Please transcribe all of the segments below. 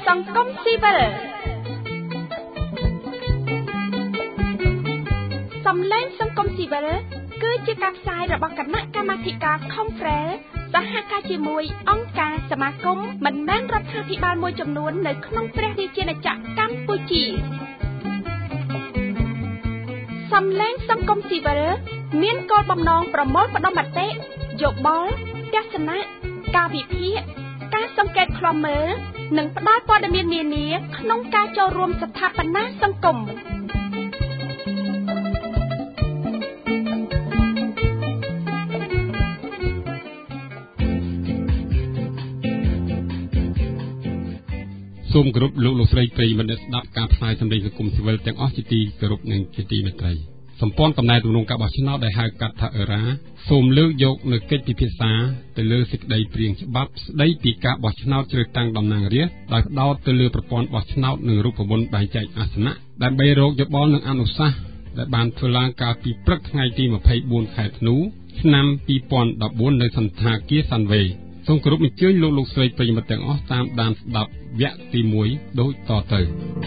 សង្គមស៊ីវិលសំឡេងសង្គមស៊ីវិលគឺជាការផ្សាយរបស់គណៈកម្មាធិការ Conference សហការជាមួយអង្គការសមាគមមិនមែនរដ្ឋាភិបាលមួយចំនួននៅក្នុងព្រះរាជាណាចក្រកម្ពុជាសំឡេងសង្គមស៊ីវិលមានគោលបំណងប្រមូលផ្ដុំមតិយោបល់ទស្សនៈការវិភាគការសង្កេតឃ្លាំមើលនិងផ្ដល់ព័ត៌មាននានាក្នុងការចូលរួមស្ថាបនាសង្គមសូមគោរពលោកស្រីប្រិយមិត្តស្ដាប់ការផ្សាយសម្លេងសង្គមស៊ីវិលទាំងអស់ជាទីគោរពនិងជាទីមេត្រីសម្ព័ន្ធកំណែទម្រង់ការបោះឆ្នោតដែលហៅកាត់ថាអឺរ៉ាសូមលើកយកនៅកិច្ចពិភាក្សាទៅលើសេចក្តីព្រាងច្បាប់ស្តីពីការបោះឆ្នោតជ្រើសតាំងតំណាងរាស្ត្រដោយផ្ដោតទៅលើប្រព័ន្ធបោះឆ្នោតនិងរូបមន្តបែងចែកអាសនៈដើម្បីរកយោបល់និងអនុសាសន៍ដែលបានធ្វើឡើងកាលពីព្រឹកថ្ងៃទី24ខែធ្នូឆ្នាំ2014នៅសន្តាគារសាន់វេសូមគោរពអញ្ជើញលោកស្រីប្រិយមិត្តទាំងអស់តាមដានស្ដាប់វគ្គទី1ដូចតទៅ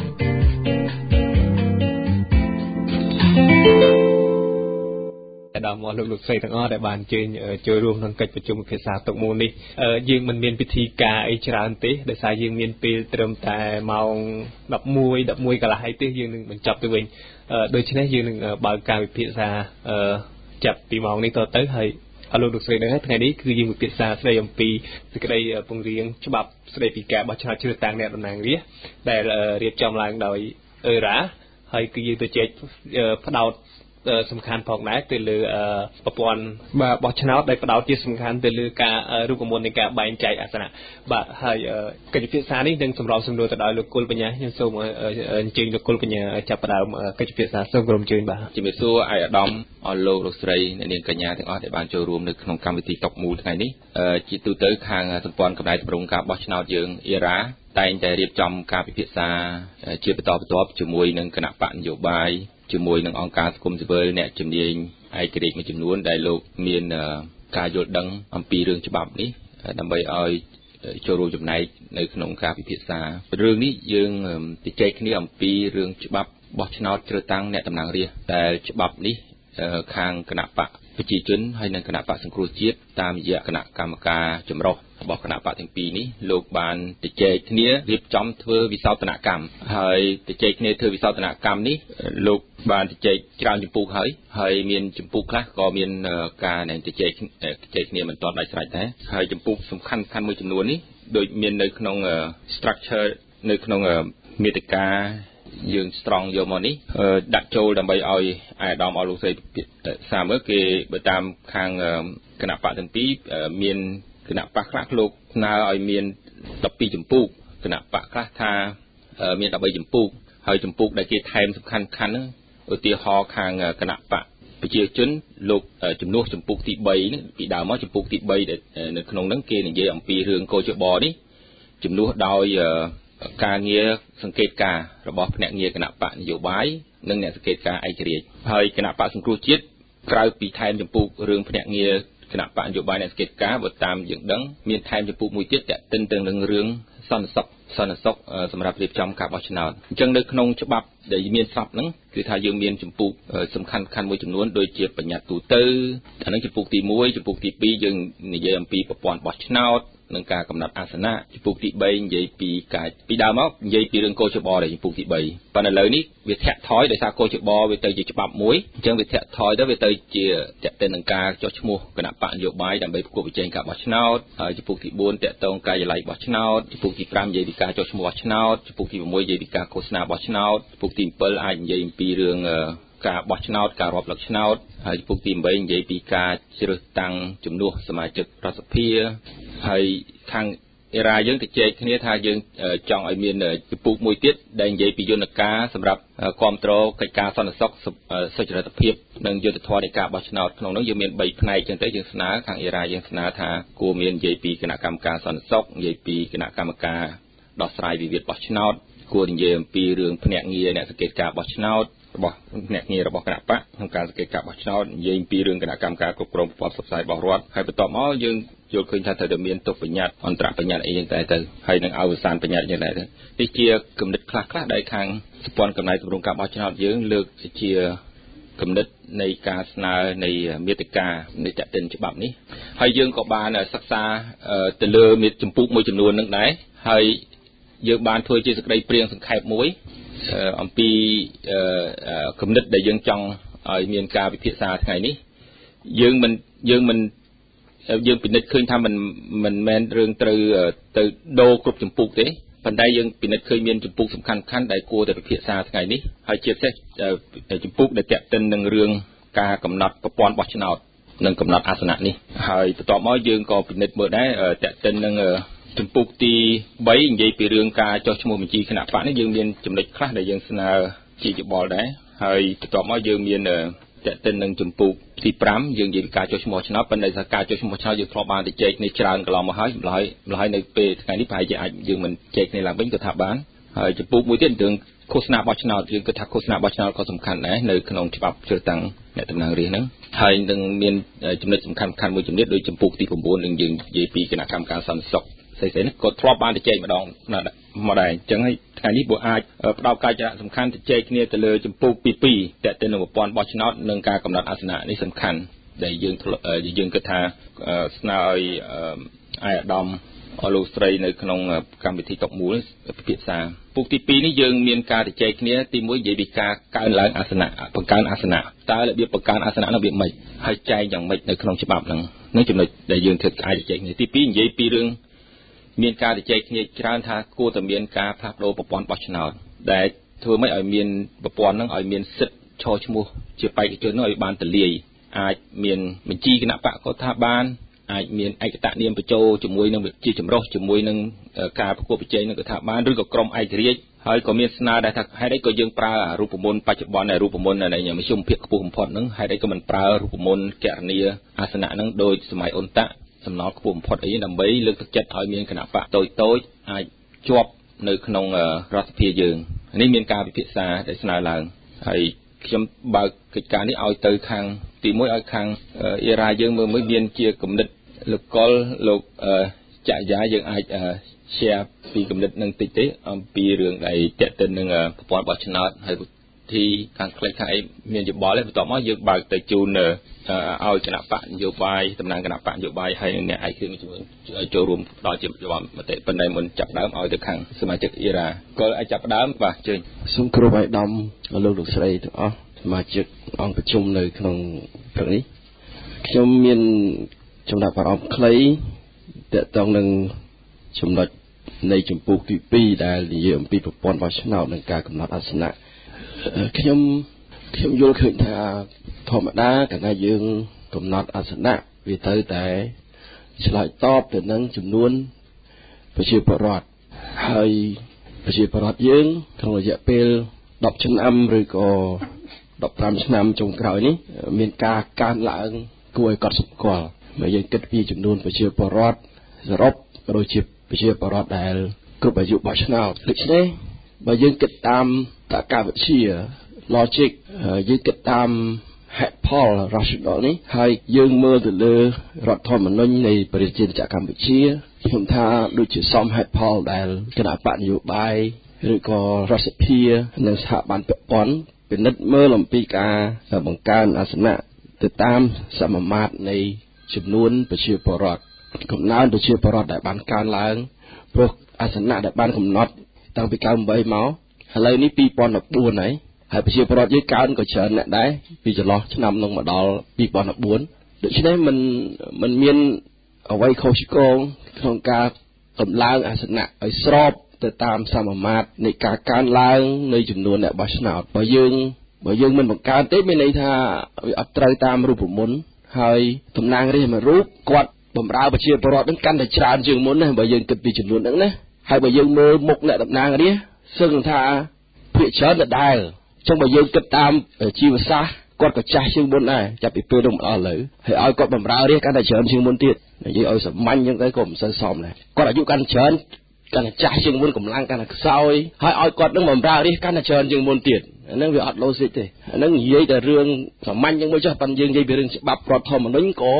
ដល់មកលោកស្រីទាំងអស់ដែលបានអញ្ជើញចូលរួមក្នុងកិច្ចប្រជុំពិភាក្សាទុកមួយនេះយើងមិនមានពិធីការអីច្រើនទេដោយសារយើងមានពេលត្រឹមតែម៉ោង11កន្លះហើយទេយើងនឹងបញ្ចប់ទៅវិញដូច្នេះយើងនឹងបើកការពិភាក្សាចាប់ពីម៉ោងនេះតទៅហើយលោកស្រីនឹងថ្ងៃនេះគឺយើងពិភាក្សាស្ដីអំពីសេចក្តីពង្រៀងច្បាប់ស្ដីពីការបោះឆ្នោតជ្រើសតាំងអ្នកតំណាងរាស្ត្រដែលរៀបចំឡើងដោយអឺរ៉ាហើយគឺយើងទៅជែកផ្ដោតសំខាន់ផងដែរទៅលើប្រព័ន្ធបោះឆ្នោតដែលផ្ដោតជាសំខាន់ទៅលើការរូបមន្តនៃការបែងចែកអាសនៈបាទហើយកិច្ចពិភាក្សានេះនឹងសម្របសម្រួលទៅដោយលោកគុលបញ្ញាខ្ញុំសូមអញ្ជើញលោកគុលបញ្ញាចាប់ផ្ដើមកិច្ចពិភាក្សាសូមគោរពអញ្ជើញបាទជំរាបសួរអាយអាដាមអស់លោកស្រីអ្នកនាងកញ្ញាទាំងអស់ដែលបានចូលរួមនៅក្នុងកម្មវិធីតុកមូលថ្ងៃនេះជាទូទៅខាងសម្ព័ន្ធកំណែទម្រង់ការបោះឆ្នោតយើងអ៊ីរ៉ាតែងតែរៀបចំការពិភាក្សាជាបន្តបន្ទាប់ជាមួយនឹងគណៈបកនយោបាយជាមួយនឹងអង្គការសង្គមស៊ីវិលអ្នកជំនាញឯករាជ្យមួយចំនួនដែលលោកមានការយល់ដឹងអំពីរឿងច្បាប់នេះដើម្បីឲ្យចូលរួមចំណែកនៅក្នុងការពិភាក្សារឿងនេះយើងជជែកគ្នាអំពីរឿងច្បាប់បោះឆ្នោតជ្រើសតាំងអ្នកតំណាងរាស្ត្រដែលច្បាប់នេះខាងគណៈបកប្រជាជនហើយនិងគណៈបកសង្គ្រោះជាតិតាមរយៈគណៈកម្មការចម្រុះរបស់គណៈបកទាំងពីរនេះលោកបានជជែកគ្នារៀបចំធ្វើវិសោធនកម្មហើយជជែកគ្នាធ្វើវិសោធនកម្មនេះលោកបានជជែកច្រើនចម្ពោះហើយមានចម្ពោះខ្លះក៏មានការជជែកគ្នាមិនទាន់ដាច់ស្រេចដែរហើយចម្ពោះសំខាន់មួយចំនួននេះដូចមាននៅក្នុង structure នៅក្នុងមាតិកាយើងស្រង់យកមកនេះដាក់ចូលដើម្បីឲ្យអាយដាមឲ្យលោកស្រីសាមើលគេបើតាមខាងគណៈបកទាំងពីរមានគណៈបកខ្លះលោកស្នើឲ្យមាន12ចម្ពោះគណៈបកខ្លះថាមាន13ចម្ពោះហើយចម្ពោះដែលគេថែមសំខាន់ហ្នឹងឧទាហរណ៍ខាងគណៈបកប្រជាជនលោកជំនួសចម្ពោះទី3នេះពីដើមមកចម្ពោះទី3នៅក្នុងហ្នឹងគេនិយាយអំពីរឿងកោជបនេះជំនួសដោយការងារសង្កេតការរបស់ភ្នាក់ងារគណៈបកនយោបាយនិងអ្នកសង្កេតការឯករាជ្យហើយគណៈបកសង្គ្រោះជាតិក្រៅពីថែមចម្ពោះរឿងភ្នាក់ងារគណៈបកនយោបាយអ្នកសង្កេតការបើតាមយើងដឹងមានថែមចម្ពោះមួយទៀតទាក់ទិនទៅនឹងរឿងសន្តិសុខសម្រាប់រៀបចំការបោះឆ្នោតអញ្ចឹងនៅក្នុងច្បាប់ដែលមានស្រាប់ហ្នឹងគឺថាយើងមានចម្ពោះសំខាន់មួយចំនួនដូចជាបញ្ញត្តិទូទៅអានឹងចម្ពោះទី1ចម្ពោះទី2យើងនិយាយអំពីប្រព័ន្ធបោះឆ្នោតនឹងការកំណត់អាសនៈចំពោះទី3និយាយពីដើមមកនិយាយពីរឿងកោជបដែលចំពោះទី3ប៉ុន្តែឥឡូវនេះវាធាក់ថយដោយសារកោជបវាទៅជាច្បាប់មួយអញ្ចឹងវាធាក់ថយទៅវាទៅជាតេតិននឹងការចុះឈ្មោះគណៈបកនយោបាយដើម្បីប្រកួតប្រជែងការបោះឆ្នោតហើយចំពោះទី4តេតងការិយាល័យបោះឆ្នោតចំពោះទី5និយាយពីការចុះឈ្មោះបោះឆ្នោតចំពោះទី6និយាយពីការឃោសនាបោះឆ្នោតចំពោះទី7អាចនិយាយអំពីរឿងការបោះឆ្នោតការរាប់លឹកឆ្នោតហើយចំពោះទី8និយាយពីការជ្រើសតាំងជំនួសសមាជិករដ្ឋសភាហើយខាងអេរ៉ាយើងទៅជែកគ្នាថាយើងចង់ឲ្យមានចំពោះមួយទៀតដែលនិយាយពីយន្តការសម្រាប់គ្រប់គ្រងកិច្ចការសន្តិសុខសុចរិតភាពនិងយុត្តិធម៌នៃការបោះឆ្នោតក្នុងនោះយើងមាន3ផ្នែកចឹងទៅយើងស្នើខាងអេរ៉ាយើងស្នើថាគួរមាននិយាយពីគណៈកម្មការសន្តិសុខនិយាយពីគណៈកម្មការដោះស្រាយវិវាទបោះឆ្នោតគួរនិយាយអំពីរឿងភ្នាក់ងារអ្នកសង្កេតការបោះឆ្នោតរបស់ភ្នាក់ងាររបស់គណៈបកក្នុងការសង្កេតការបោះឆ្នោតនិយាយពីរឿងគណៈកម្មការគ្រប់គ្រងប្រព័ន្ធផ្សព្វផ្សាយរបស់រដ្ឋហើយបន្ទាប់មកយើងយល់ឃើញថាត្រូវតែមានទុកបញ្ញត្តិអន្តរបញ្ញត្តិអីយ៉ាងតែទៅហើយនឹងអវសានបញ្ញត្តិយ៉ាងដែរទៅនេះជាគំនិតខ្លះៗដែលខាងសម្ព័ន្ធកំណែទម្រង់ការបោះឆ្នោតយើងលើកជាគំនិតនៃការស្នើនៃមាតិកានៃតេតិនច្បាប់នេះហើយយើងក៏បានសិក្សាទៅលើមាតិចម្ពោះមួយចំនួននឹងដែរហើយយើងបានធ្វើជាសេចក្តីព្រាងសង្ខេបមួយអំពីគំនិតដែលយើងចង់ឲ្យមានការពិភាក្សាថ្ងៃនេះយើងពិនិត្យឃើញថាមិនមែនរឿងត្រូវទៅដូរគ្រប់ចម្ពោះទេប៉ុន្តែយើងពិនិត្យឃើញមានចម្ពោះសំខាន់ៗដែលគួរតែពិភាក្សាថ្ងៃនេះហើយជាពិសេសចម្ពោះដែលទាក់ទិននឹងរឿងការកំណត់ប្រព័ន្ធបោះឆ្នោតនិងកំណត់អាសនៈនេះហើយបន្ទាប់មកយើងក៏ពិនិត្យមើលដែរទាក់ទិននឹងចម្ពោះទី3និយាយពីរឿងការចុះឈ្មោះបញ្ជីគណៈបកនេះយើងមានចំណុចខ្លះដែលយើងស្នើជាយោបល់ដែរហើយបន្ទាប់មកយើងមានតែទៅនឹងចម្ពោះទី5យើងនិយាយពីការចុះឈ្មោះឆ្នោតប៉ុន្តែថាការចុះឈ្មោះឆ្នោតយើងធ្លាប់បានទៅចែកគ្នាច្រើនកន្លងមកហើយម្ល៉េះនៅពេលថ្ងៃនេះប្រហែលជាអាចយើងមិនចែកគ្នាឡើងវិញក៏ថាបានហើយចម្ពោះមួយទៀតរឿងឃោសនាបោះឆ្នោតយើងគិតថាឃោសនាបោះឆ្នោតក៏សំខាន់ដែរនៅក្នុងច្បាប់ជ្រើសតាំងអ្នកតំណាងរាស្ត្រហ្នឹងហើយនឹងមានចំណុចសំខាន់មួយចំណុចដូចចម្ពោះទី9នឹងយើងនិយាយពីគណៈកម្មការសន្តិសុខស្អីៗនេះក៏ធ្លាប់បានទៅចែកម្ដងមកដែរអញ្ចឹងហើយថ្ងៃនេះបើអាចផ្ដោតការចរៈសំខាន់ទៅចែកគ្នាទៅលើចម្ពោះទី2តែទៅនឹងប្រព័ន្ធបោះឆ្នោតនិងការកំណត់អាសនៈនេះសំខាន់ដែលយើងគិតថាស្នើឲ្យអាយឧត្តមលោកស្រីនៅក្នុងកម្មវិធីតុកមូលពិភាក្សាពុកទី2នេះយើងមានការទៅចែកគ្នាទី1និយាយពីការកើនឡើងអាសនៈបង្កើនអាសនៈតើរបៀបបង្កើនអាសនៈនោះវាម៉េចហើយចែកយ៉ាងម៉េចនៅក្នុងច្បាប់ហ្នឹងនឹងចំណុចដែលយើងធ្វើអាចចែកគ្នាទី2និយាយពីរឿងមានការជជែកគ្នាច្រើនថាគួរតែមានការផ្លាស់ប្ដូរប្រព័ន្ធបោះឆ្នោតដែលធ្វើម៉េចឲ្យមានប្រព័ន្ធហ្នឹងឲ្យមានសិទ្ធិឈរឈ្មោះជាបេក្ខជនឲ្យបានទលាយអាចមានបញ្ជីគណៈបកក៏ថាបានអាចមានឯកតនាមបញ្ចូលជាមួយនឹងជាចម្រុះជាមួយនឹងការប្រកួតប្រជែងនឹងក៏ថាបានឬក៏ក្រុមឯករាជ្យហើយក៏មានស្នើដែរថាហេតុអីក៏យើងប្រើរូបមន្តបច្ចុប្បន្នរូបមន្តនៃមជ្ឈមភាគខ្ពស់បំផុតហ្នឹងហេតុអីក៏មិនប្រើរូបមន្តគណនាអាសនៈហ្នឹងដោយសម័យអ៊ុនតាក់សំណល់ខ្ពស់បំផុតអីដើម្បីលើកទឹកចិត្តឲ្យមានគណៈបកតូចអាចជាប់នៅក្នុងរដ្ឋសភាយើងនេះមានការពិភាក្សាដែលស្នើឡើងហើយខ្ញុំបើកកិច្ចការនេះឲ្យទៅខាងទី1ឲ្យខាងអ៊ីរ៉ាយើងមើលមានជាគំនិតលោកកុលលោកចក្រយាយើងអាច share ពីគំនិតនឹងតិចទេអំពីរឿងដែលតេតិននឹងប្រព័ន្ធបោះឆ្នោតហើយទីខាងខ្លីខាងអីមានយោបល់ទេបន្ទាប់មកយើងបើកទៅជូនឲ្យគណៈបកនយោបាយតំណាងគណៈបកនយោបាយហើយអ្នកឯកជនមួយចូលរួមដល់ជាយោបល់មតិប៉ុន្តែមុនចាប់ដើមឲ្យទៅខាងសមាជិកអ៊ីរ៉ាក៏អាចចាប់ដើមបាទជើញសូមគោរពឲ្យដំលោកស្រីទាំងអស់សមាជិកអង្គប្រជុំនៅក្នុងព្រឹកនេះខ្ញុំមានចំណាប់អារម្មណ៍ខ្លីទាក់ទងនឹងចំណុចនៃចម្ពោះទី2ដែលនិយាយអំពីប្រព័ន្ធបោះឆ្នោតនិងការកំណត់អាសនៈខ្ញុំយល់ឃើញថាធម្មតាកាលណាយើងកំណត់អាសនៈវាត្រូវតែឆ្លើយតបទៅនឹងចំនួនប្រជាពលរដ្ឋហើយប្រជាពលរដ្ឋយើងក្នុងរយៈពេល10ឆ្នាំឬក៏15ឆ្នាំចុងក្រោយនេះមានការកើនឡើងគួរឲ្យកត់សម្គាល់បើយើងគិតពីចំនួនប្រជាពលរដ្ឋសរុបក៏ដូចជាប្រជាពលរដ្ឋដែលគ្រប់អាយុបោះឆ្នោតដូច្នេះបើយើងគិតតាមតក្កវិទ្យា logic យើងគិតតាមហេតុផល rational នេះហើយយើងមើលទៅលើរដ្ឋធម្មនុញ្ញនៃប្រជាជាតិកម្ពុជាខ្ញុំថាដូចជាសមហេតុផលដែលគណៈបកនយោបាយឬក៏រដ្ឋសភានិងស្ថាប័នពាក់ព័ន្ធពិនិត្យមើលអំពីការបង្កើនអាសនៈទៅតាមសមាមាត្រនៃចំនួនប្រជាពលរដ្ឋកំណើនប្រជាពលរដ្ឋដែលបានកើនឡើងព្រោះអាសនៈដែលបានកំណត់តាំងពី98មកឥឡូវនេះ2014ហើយប្រជាពលរដ្ឋយើងកើនក៏ច្រើនណាស់ដែរពីចន្លោះឆ្នាំនោះមកដល់2014ដូច្នេះมันមានអ្វីខុសឆ្គងក្នុងការតម្លើងអាសនៈឲ្យស្របទៅតាមសមាមាត្រនៃការកើនឡើងនៃចំនួនអ្នកបោះឆ្នោតបើយើងមិនបង្កើនទេមានន័យថាវាអត់ត្រូវតាមរូបមន្តហើយតំណាងរាស្ត្រមួយរូបគាត់បំរើប្រជាពលរដ្ឋនឹងកាន់តែច្រើនជាងមុនណាបើយើងគិតពីចំនួនហ្នឹងណាហើយបើយើងមើលមុខអ្នកតំណាងរាស្ត្រសឹងថាភាគច្រើនដដែលអញ្ចឹងបើយើងគិតតាមជីវសាស្ត្រគាត់ក៏ចាស់ជាងមុនដែរចាប់ពីពេលនោះមកដល់ឥឡូវហើយឲ្យគាត់បំរើរាស្ត្រកាន់តែច្រើនជាងមុនទៀតនិយាយឲ្យសាមញ្ញអញ្ចឹងទៅក៏មិនសូវសមដែរគាត់អាយុកាន់តែច្រើនកាន់តែចាស់ជាងមុនកម្លាំងកាន់តែខ្សោយហើយឲ្យគាត់នឹងបំរើរាស្ត្រកាន់តែច្រើនជាងមុនទៀតអាហ្នឹងវាអត់ logic ទេអាហ្នឹងនិយាយតែរឿងសាមញ្ញអញ្ចឹងមួយចុះប៉ុន្តែយើងនិយាយពីរឿងច្បាប់រដ្ឋធម្មនុញ្ញក៏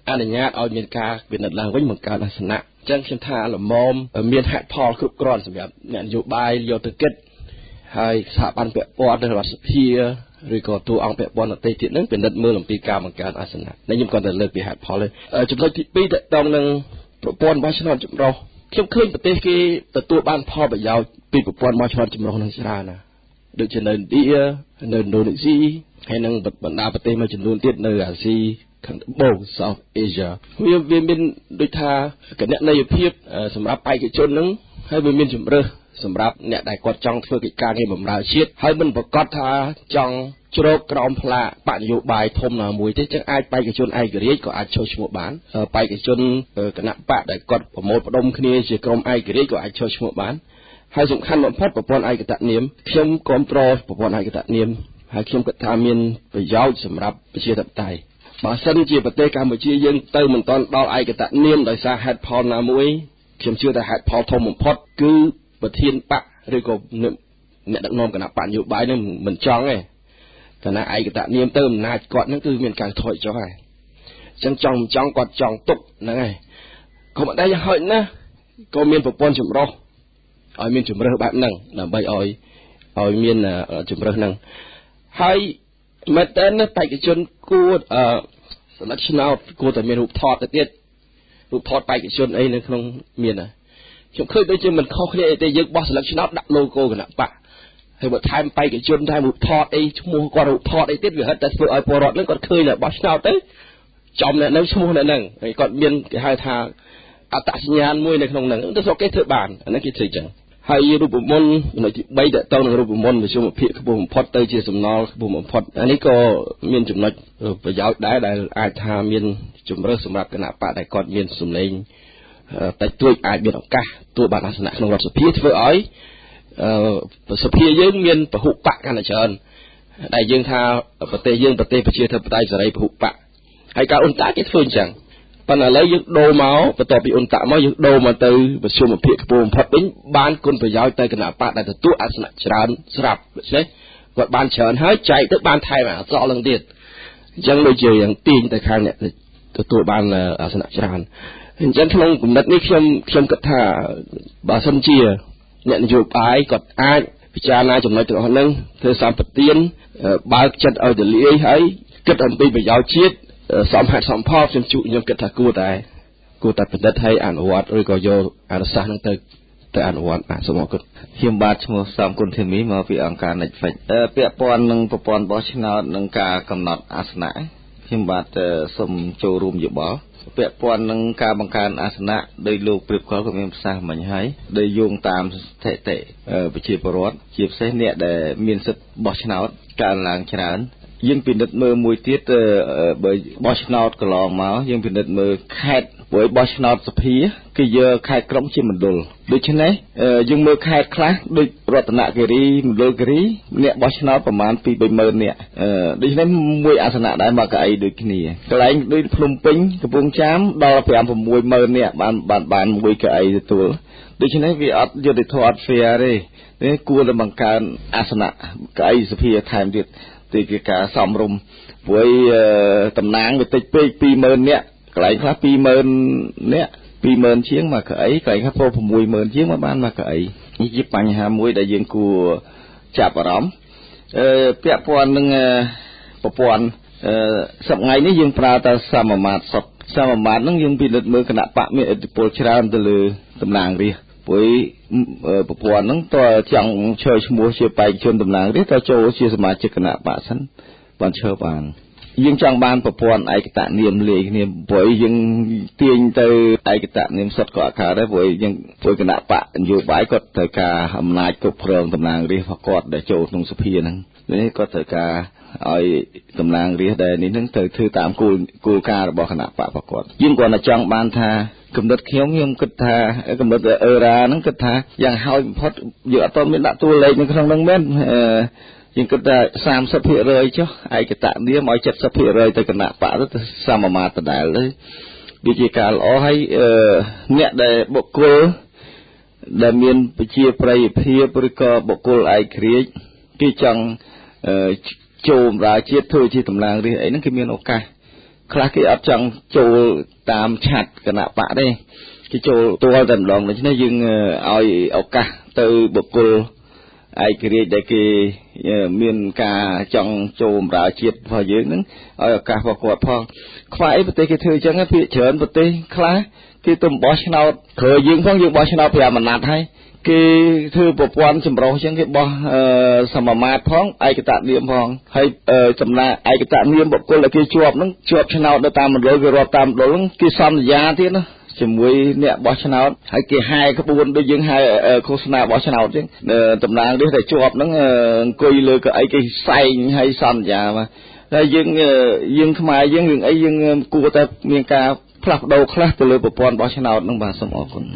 អនុញ្ញាតឲ្យមានការពិនិត្យឡើងវិញបង្កើតអាសនៈអញ្ចឹងខ្ញុំថាលំមមានហេតុផលគ្រប់គ្រាន់សម្រាប់អ្នកនយោបាយយកទៅគិតហើយស្ថាប័នពាក់ព័ន្ធនៅរដ្ឋសភាឬក៏តួអង្គពាក់ព័ន្ធដទៃទៀតនឹងពិនិត្យមើលអំពីការបង្កើតអាសនៈនេះខ្ញុំគាត់តែលើកពីហេតុផលទេចំណុចទី2តកតងនឹងប្រព័ន្ធបោះឆ្នោតចម្រុះខ្ញុំឃើញប្រទេសគេទទួលបានផលប្រយោជន៍ពីប្រព័ន្ធបោះឆ្នោតចម្រុះនឹងច្រើនណាស់ដូចជានៅឥណ្ឌានៅឥណ្ឌូនេស៊ីហើយនឹងបណ្ដាប្រទេសមួយចំនួនទៀតនៅអាស៊ីខាងត្បូង South Asia វាមានដូចថាគណនេយ្យភាពសម្រាប់បេក្ខជននឹងហើយវាមានជំរើសសម្រាប់អ្នកដែលគាត់ចង់ធ្វើកិច្ចការងារបម្រើជាតិហើយមិនប្រកាសថាចង់ជ្រកក្រោមផ្លាកបកនយោបាយធំណាមួយទេចឹងអាចបេក្ខជនឯករាជ្យក៏អាចចូលឈ្មោះបានបេក្ខជនគណៈបកដែលគាត់ប្រមូលផ្ដុំគ្នាជាក្រុមឯករាជ្យក៏អាចចូលឈ្មោះបានហើយសំខាន់បំផុតប្រព័ន្ធឯកតនាមខ្ញុំគ្រប់គ្រងប្រព័ន្ធឯកតនាមហើយខ្ញុំគិតថាមានប្រយោជន៍សម្រាប់ប្រជាធិបតេយ្យបើសិនជាប្រទេសកម្ពុជាយើងទៅមិនទាន់ដល់ឯកតនាមដោយសារហេតុផលណាមួយខ្ញុំជឿថាហេតុផលធំបំផុតគឺប្រធានបកឬក៏អ្នកដឹកនាំគណៈបកនយោបាយនឹងមិនចង់ទេគណៈឯកតនាមទៅអំណាចគាត់នឹងគឺមានការថយចុះហើយអញ្ចឹងចង់គាត់ចង់ទុកហ្នឹងហើយក៏មិនដែរយ៉ាងហោចណាស់ក៏មានប្រព័ន្ធចម្រុះឲ្យមានជំរើសបែបហ្នឹងដើម្បីឲ្យមានជំរើសហ្នឹងហើយមែនតើបេក្ខជនគួរសម្រាប់ឆ្នោតគួរតែមានរូបថតទៅទៀតរូបថតបេក្ខជនអីនៅក្នុងមានខ្ញុំឃើញដូចជាមិនខុសគ្នាអីទេយើងបោះស្លឹកឆ្នោតដាក់ logo គណៈបកហើយបើថែមបេក្ខជនថែមរូបថតអីឈ្មោះគាត់រូបថតអីទៀតវាហិតតែធ្វើឲ្យពលរដ្ឋនឹងគាត់ឃើញតែបោះឆ្នោតទៅចំអ្នកនឹងឈ្មោះអ្នកនឹងហើយគាត់មានគេហៅថាអត្តសញ្ញាណមួយនៅក្នុងហ្នឹងទៅស្រុកគេធ្វើបានអានេះគេធ្វើចឹងហើយរូបមន្តចំណុចទី3តទៅនឹងរូបមន្តវិជ្ជាភាពខ្ពស់បំផុតទៅជាសំណល់ខ្ពស់បំផុតអានេះក៏មានចំណុចប្រយោជន៍ដែរដែលអាចថាមានជំរើសសម្រាប់គណៈបកដែលគាត់មានសម្លេងតែទួចអាចមានឱកាសទទួលបានអាសនៈក្នុងរដ្ឋសភាធ្វើឲ្យសភាយើងមានពហុបកកាន់តែច្រើនដែលយើងថាប្រទេសយើងប្រទេសប្រជាធិបតេយ្យសេរីពហុបកហើយការអ៊ុនតាគេធ្វើអញ្ចឹងប៉ុន្តែឥឡូវយើងដូរមកបន្ទាប់ពីអ៊ុនតាមកយើងដូរមកទៅវិជ្ជាភាពខ្ពស់បំផុតវិញបានគុណប្រយោជន៍ទៅគណៈបកដែលទទួលអាសនៈច្រើនស្រាប់ដូច្នេះគាត់បានច្រើនហើយចែកទៅបានថែមអាសក់ឡើងទៀតអញ្ចឹងដូចជាយ៉ាងទាញទៅខាងអ្នកទទួលបានអាសនៈច្រើនអញ្ចឹងក្នុងគំនិតនេះខ្ញុំគិតថាបើសិនជាអ្នកនយោបាយគាត់អាចពិចារណាចំណុចទាំងអស់ហ្នឹងធ្វើសម្បទានបើកចិត្តឲ្យទលាយហើយគិតអំពីប្រយោជន៍ជាតិសមហេតុសមផលខ្ញុំគិតថាគួរតែពិនិត្យឲ្យអនុវត្តឬក៏យកអនុសាសន៍ហ្នឹងទៅអនុវត្តសូមអរគុណខ្ញុំបាទឈ្មោះសំគុណធីមីមកពីអង្គការ Netflix ពាក់ព័ន្ធនឹងប្រព័ន្ធបោះឆ្នោតនិងការកំណត់អាសនៈខ្ញុំបាទសូមចូលរួមយោបល់ពាក់ព័ន្ធនឹងការបង្កើនអាសនៈដោយលោកព្រៀបកលក៏មានប្រសាសន៍មិញហើយដោយយោងតាមស្ថិតិប្រជាពលរដ្ឋជាពិសេសអ្នកដែលមានសិទ្ធិបោះឆ្នោតកើនឡើងច្រើនយើងពិនិត្យមើលមួយទៀតបើបោះឆ្នោតកន្លងមកយើងពិនិត្យមើលខេត្តព្រោះបោះឆ្នោតសភាគឺយកខេត្តក្រុងជាមណ្ឌលដូច្នេះយើងមើលខេត្តខ្លះដូចរតនគិរីមណ្ឌលគិរីអ្នកបោះឆ្នោតប្រមាណ 2-30000 នាក់ដូច្នេះមួយអាសនៈដែរមកកៅអីដូចគ្នាកន្លែងដូចភ្នំពេញកំពង់ចាមដល់ 5-60000 នាក់បានមួយកៅអីទទួលដូច្នេះវាអត់យុត្តិធម៌អត់ fair ទេគួរតែបង្កើនអាសនៈកៅអីសភាថែមទៀតទីការសំរុំព្រោះតំណាងវាតិចពេក 20000 នាក់កន្លែងខ្លះ 20000 នាក់ 20000 ជាងមកកៅអីកន្លែងខ្លះពោ60000 ជាងមកបានមកកៅអីនេះជាបញ្ហាមួយដែលយើងគួរចាប់អារម្មណ៍ពាក់ព័ន្ធនឹងប្រព័ន្ធសប្តាហ៍នេះយើងប្រើតែសមាមាត្រសុទ្ធសមាមាត្រហ្នឹងយើងពិនិត្យមើលគណៈបកមានឥទ្ធិពលច្រើនទៅលើតំណាងរាស្ត្រព្រោះប្រព័ន្ធហ្នឹងតើចង់ឈើឈ្មោះជាបេក្ខជនតំណាងរាស្ត្រតើចូលជាសមាជិកគណៈបកសិនបានឈើបានយើងចង់បានប្រព័ន្ធឯកតនាមលាយគ្នាព្រោះយើងទាញទៅឯកតនាមសុទ្ធក៏អត់កើតដែរព្រោះគណៈបកនយោបាយគាត់ត្រូវការអំណាចគ្រប់គ្រងតំណាងរាស្ត្ររបស់គាត់ដែលចូលក្នុងសភាហ្នឹងនេះគាត់ត្រូវការឲ្យតំណាងរាស្ត្រដែលនេះនឹងទៅធ្វើតាមគោលការណ៍របស់គណៈបករបស់គាត់យើងគ្រាន់តែចង់បានថាកំណត់ខ្ញុំគិតថាកំណត់អឺរ៉ាហ្នឹងគិតថាយ៉ាងហោចបំផុតយើងអត់ទាន់មានដាក់តួលេខនៅក្នុងហ្នឹងមែនយើងគិតថា 30% ចុះឯកតនាមឲ្យ 70% ទៅគណៈបកទៅសមាមាត្រដដែលទៅវាជាការល្អហើយអ្នកដែលបុគ្គលដែលមានប្រជាប្រិយភាពឬក៏បុគ្គលឯករាជ្យគេចង់ចូលបម្រើជាតិធ្វើជាតំណាងរាស្ត្រអីហ្នឹងគេមានឱកាសខ្លះគេអត់ចង់ចូលតាមឆាត់គណៈបកទេគេចូលទាល់តែម្ដងដូច្នេះយើងឲ្យឱកាសទៅបុគ្គលឯករាជ្យដែលគេមានការចង់ចូលបម្រើជាតិរបស់យើងហ្នឹងឲ្យឱកាសរបស់គាត់ផងខ្វះអីប្រទេសគេធ្វើអញ្ចឹងភាគច្រើនប្រទេសខ្លះគេទៅបោះឆ្នោតក្រោយយើងផងយើងបោះឆ្នោត5អាណត្តិហើយគេធ្វើប្រព័ន្ធចម្រុះអញ្ចឹងគេបោះសមាមាត្រផងឯកតនាមផងហើយសំណាឯកតនាមបុគ្គលដែលគេជាប់ហ្នឹងជាប់ឆ្នោតនៅតាមមណ្ឌលគេរាប់តាមមណ្ឌលហ្នឹងគេសន្យាទៀតណាជាមួយអ្នកបោះឆ្នោតហើយគេហែក្បួនដូចយើងហែឃោសនាបោះឆ្នោតអញ្ចឹងតំណាងរាស្ត្រដែលជាប់ហ្នឹងអង្គុយលើកៅអីគេសែងហើយសន្យាមកហើយយើងខ្មែរយើងរឿងអីយើងគួរតែមានការផ្លាស់ប្ដូរខ្លះទៅលើប្រព័ន្ធបោះឆ្នោតហ្នឹងបាទសូមអរគុណ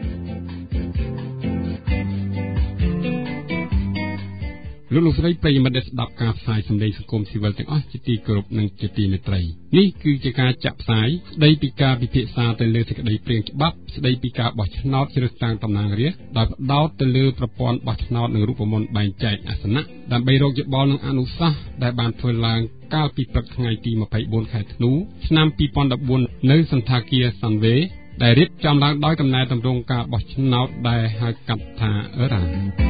លោកស្រីប្រិយមិត្តដែលស្ដាប់ការផ្សាយសម្លេងសង្គមស៊ីវិលទាំងអស់ជាទីគោរពនិងជាទីមេត្រីនេះគឺជាការចាក់ផ្សាយស្ដីពីការពិភាក្សាទៅលើសេចក្តីព្រាងច្បាប់ស្ដីពីការបោះឆ្នោតជ្រើសតាំងតំណាងរាស្ត្រដោយផ្ដោតទៅលើប្រព័ន្ធបោះឆ្នោតនិងរូបមន្តបែងចែកអាសនៈដើម្បីរកយោបល់និងអនុសាសន៍ដែលបានធ្វើឡើងកាលពីព្រឹកថ្ងៃទី24ខែធ្នូឆ្នាំ2014នៅសន្តាគារសាន់វេដែលរៀបចំឡើងដោយកំណែទម្រង់ការបោះឆ្នោតដែលហៅកាត់ថាអឺរ៉ា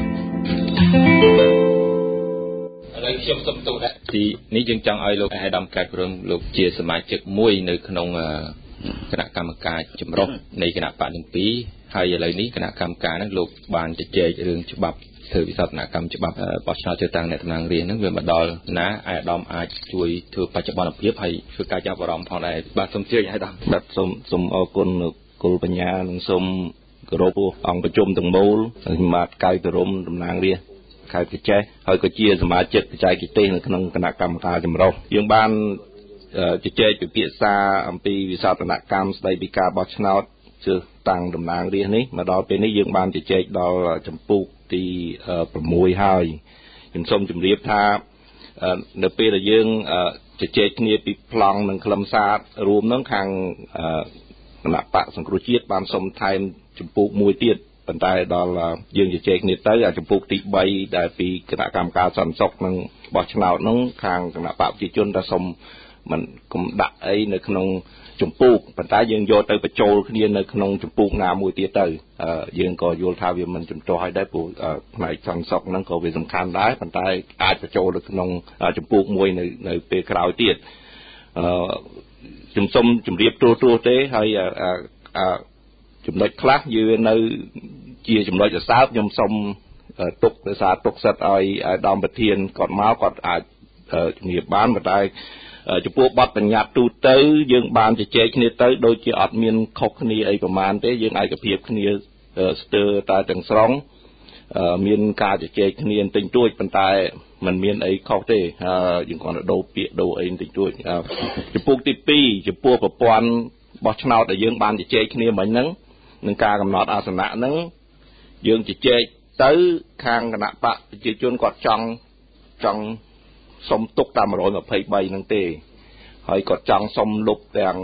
ហើយខ្ញុំសូមទូដាក់ទីនេះយើងចង់ឲ្យលោកអាយដាមកើតព្រមលោកជាសមាជិកមួយនៅក្នុងគណៈកម្មការចម្រុះនៃគណៈបកទាំងពីរហើយឥឡូវនេះគណៈកម្មការហ្នឹងលោកបានជជែករឿងច្បាប់ធ្វើវិសោធនកម្មច្បាប់បោះឆ្នោតជ្រើសតាំងអ្នកតំណាងរាស្ត្រហ្នឹងវាមកដល់ណាអាយដាមអាចជួយធ្វើបច្ចុប្បន្នភាពហើយធ្វើការចាប់អារម្មណ៍ផងដែរបាទសូមជឿអាយដាមបាទសូមអរគុណលោកគុលបញ្ញានិងសូមគោរពអង្គប្រជុំទាំងមូលសម្រាប់កាយគោរមតំណាងរាស្ត្រខេត្តកញ្ចេះហើយក៏ជាសមាជិកបច្ចេកទេសនៅក្នុងគណៈកម្មការចម្រុះយើងបានជជែកពិភាក្សាអំពីវិសោធនកម្មស្ដីពីការបោះឆ្នោតជ្រើសតាំងតំណាងរាស្ត្រនេះមកដល់ពេលនេះយើងបានជជែកដល់ចម្ពោះទី6ហើយខ្ញុំសូមជម្រាបថានៅពេលដែលយើងជជែកគ្នាពីប្លង់និងខ្លឹមសាររួមនឹងខាងគណៈបកសង្គ្រោះជាតិបានសុំថែមចម្ពោះមួយទៀតប៉ុន្តែដល់យើងជជែកគ្នាទៅចម្ពោះទី3ដែលពីគណៈកម្មការសន្តិសុខនិងបោះឆ្នោតនោះខាងគណៈបកប្រជាជនថាសុំមិនកុំដាក់អីនៅក្នុងចម្ពោះប៉ុន្តែយើងយកទៅបញ្ចូលគ្នានៅក្នុងចម្ពោះណាមួយទៀតទៅយើងក៏យល់ថាវាមិនជំទាស់ឲ្យដែរព្រោះផ្នែកសន្តិសុខហ្នឹងក៏វាសំខាន់ដែរប៉ុន្តែអាចបញ្ចូលនៅក្នុងចម្ពោះមួយនៅពេលក្រោយទៀតខ្ញុំសូមជម្រាបទូទៅទេហើយចំណុចខ្លះយើងនៅជាចំណុចសរសើរខ្ញុំសូមទុកដោយសារទុកសិតឲ្យដំប្រធានគាត់មកគាត់អាចជំរាបបានប៉ុន្តែចំពោះបទបញ្ញត្តិទូទៅយើងបានជជែកគ្នាទៅដូចជាអត់មានខុសគ្នាអីប្រមាណទេយើងឯកភាពគ្នាស្ទើរតែទាំងស្រុងមានការជជែកគ្នាបន្តិចតួចប៉ុន្តែมันមានអីខុសទេយើងគ្រាន់តែដូរពាក្យដូរអីបន្តិចតួចចំពោះទី2ចំពោះប្រព័ន្ធបោះឆ្នោតដែលយើងបានជជែកគ្នាមិញហ្នឹងនឹងការកំណត់អាសនៈហ្នឹងយើងជជែកទៅខាងគណៈបកប្រជាជនគាត់ចង់សុំទុកតាម123ហ្នឹងទេហើយគាត់ចង់សុំលុបទាំង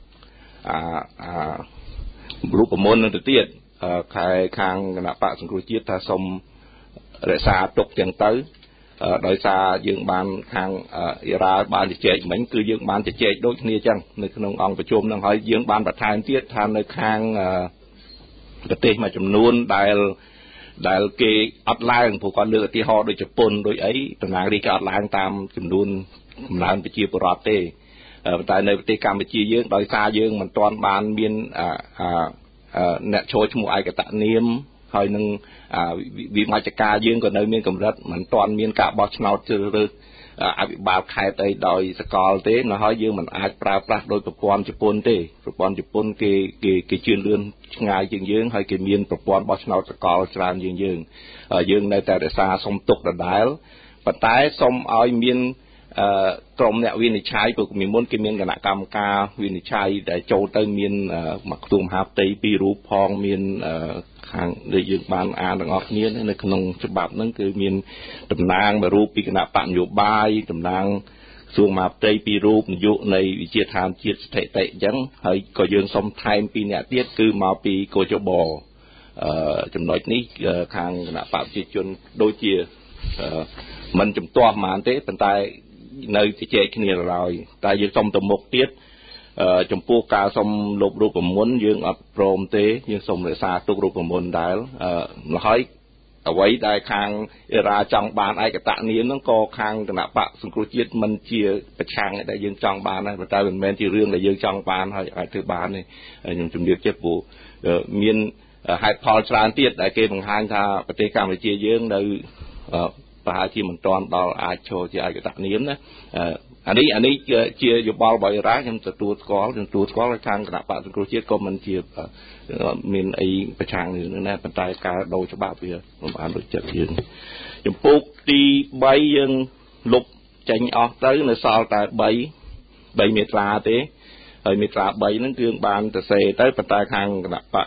រូបមន្តនឹងទៅទៀតខាងគណៈបកសង្គ្រោះជាតិថាសុំរក្សាទុកចឹងទៅដោយសារយើងបានខាងអ៊ីរ៉ាបានជជែកមិញគឺយើងបានជជែកដូចគ្នាចឹងនៅក្នុងអង្គប្រជុំហ្នឹងហើយយើងបានបន្ថែមទៀតថានៅខាងប្រទេសមួយចំនួនដែលគេអត់ឡើងព្រោះគាត់លើកឧទាហរណ៍ដូចជប៉ុនដូចអីតំណាងរាស្ត្រគេអត់ឡើងតាមចំនួនកំណើនប្រជាពលរដ្ឋទេប៉ុន្តែនៅប្រទេសកម្ពុជាយើងដោយសារយើងមិនទាន់បានមានអ្នកចូលឈ្មោះឯកតនាមហើយនឹងវិមាជការយើងក៏នៅមានកម្រិតមិនទាន់មានការបោះឆ្នោតជ្រើសរើសអភិបាលខេត្តអីដោយសកលទេនៅហើយយើងមិនអាចប្រើប្រាស់ដោយប្រព័ន្ធជប៉ុនទេប្រព័ន្ធជប៉ុនគេជឿនលឿនឆ្ងាយជាងយើងហើយគេមានប្រព័ន្ធបោះឆ្នោតសកលច្រើនជាងយើងនៅតែរក្សាសុំទុកដដែលប៉ុន្តែសុំឲ្យមានក្រុមអ្នកវិនិច្ឆ័យព្រោះពីមុនគេមានគណៈកម្មការវិនិច្ឆ័យដែលចូលទៅមានមកខ្ទង់មហាផ្ទៃ2រូបផងមានខាងដែលយើងបានអានទាំងអស់គ្នានៅក្នុងច្បាប់ហ្នឹងគឺមានតំណាងមួយរូបពីគណៈបកនយោបាយតំណាងសួងមហាផ្ទៃ2រូបនាយកនៃវិជាឋានជាតិស្ថិតិអញ្ចឹងហើយក៏យើងសុំថែម2អ្នកទៀតគឺមកពីកោជបចំណុចនេះខាងគណៈបកប្រជាជនដូចជាមិនជំទាស់ប៉ុន្មានទេប៉ុន្តែនៅជជែកគ្នាឡើយតែយើងសុំទៅមុខទៀតចំពោះការសុំលុបរូបមន្តយើងអត់ព្រមទេយើងសុំរក្សាទុករូបមន្តដែលហើយអ្វីដែលខាងអេរ៉ាចង់បានឯកតនាមហ្នឹងក៏ខាងគណៈបកសង្គ្រោះជាតិមិនជាប្រឆាំងដែលយើងចង់បានដែរប៉ុន្តែមិនមែនជារឿងដែលយើងចង់បានហើយអាចធ្វើបានទេខ្ញុំជំរាបចិត្តព្រោះមានហេតុផលច្រើនទៀតដែលគេបង្ហាញថាប្រទេសកម្ពុជាយើងនៅប្រហែលជាមិនទាន់ដល់អាចចូលជាឯកតនាមណាអានេះជាយោបល់របស់អេរ៉ាខ្ញុំទទួលស្គាល់ខាងគណៈបកសង្គ្រោះជាតិក៏មិនជាមានអីប្រឆាំងនឹងណាប៉ុន្តែការដូរច្បាប់វាមិនបានដូចចិត្តយើងចំពោះទី3យើងលុបចេញអស់ទៅនៅសល់តែ3មាត្រាទេហើយមាត្រា3ហ្នឹងគឺបានទៅសេទៅប៉ុន្តែខាងគណៈបក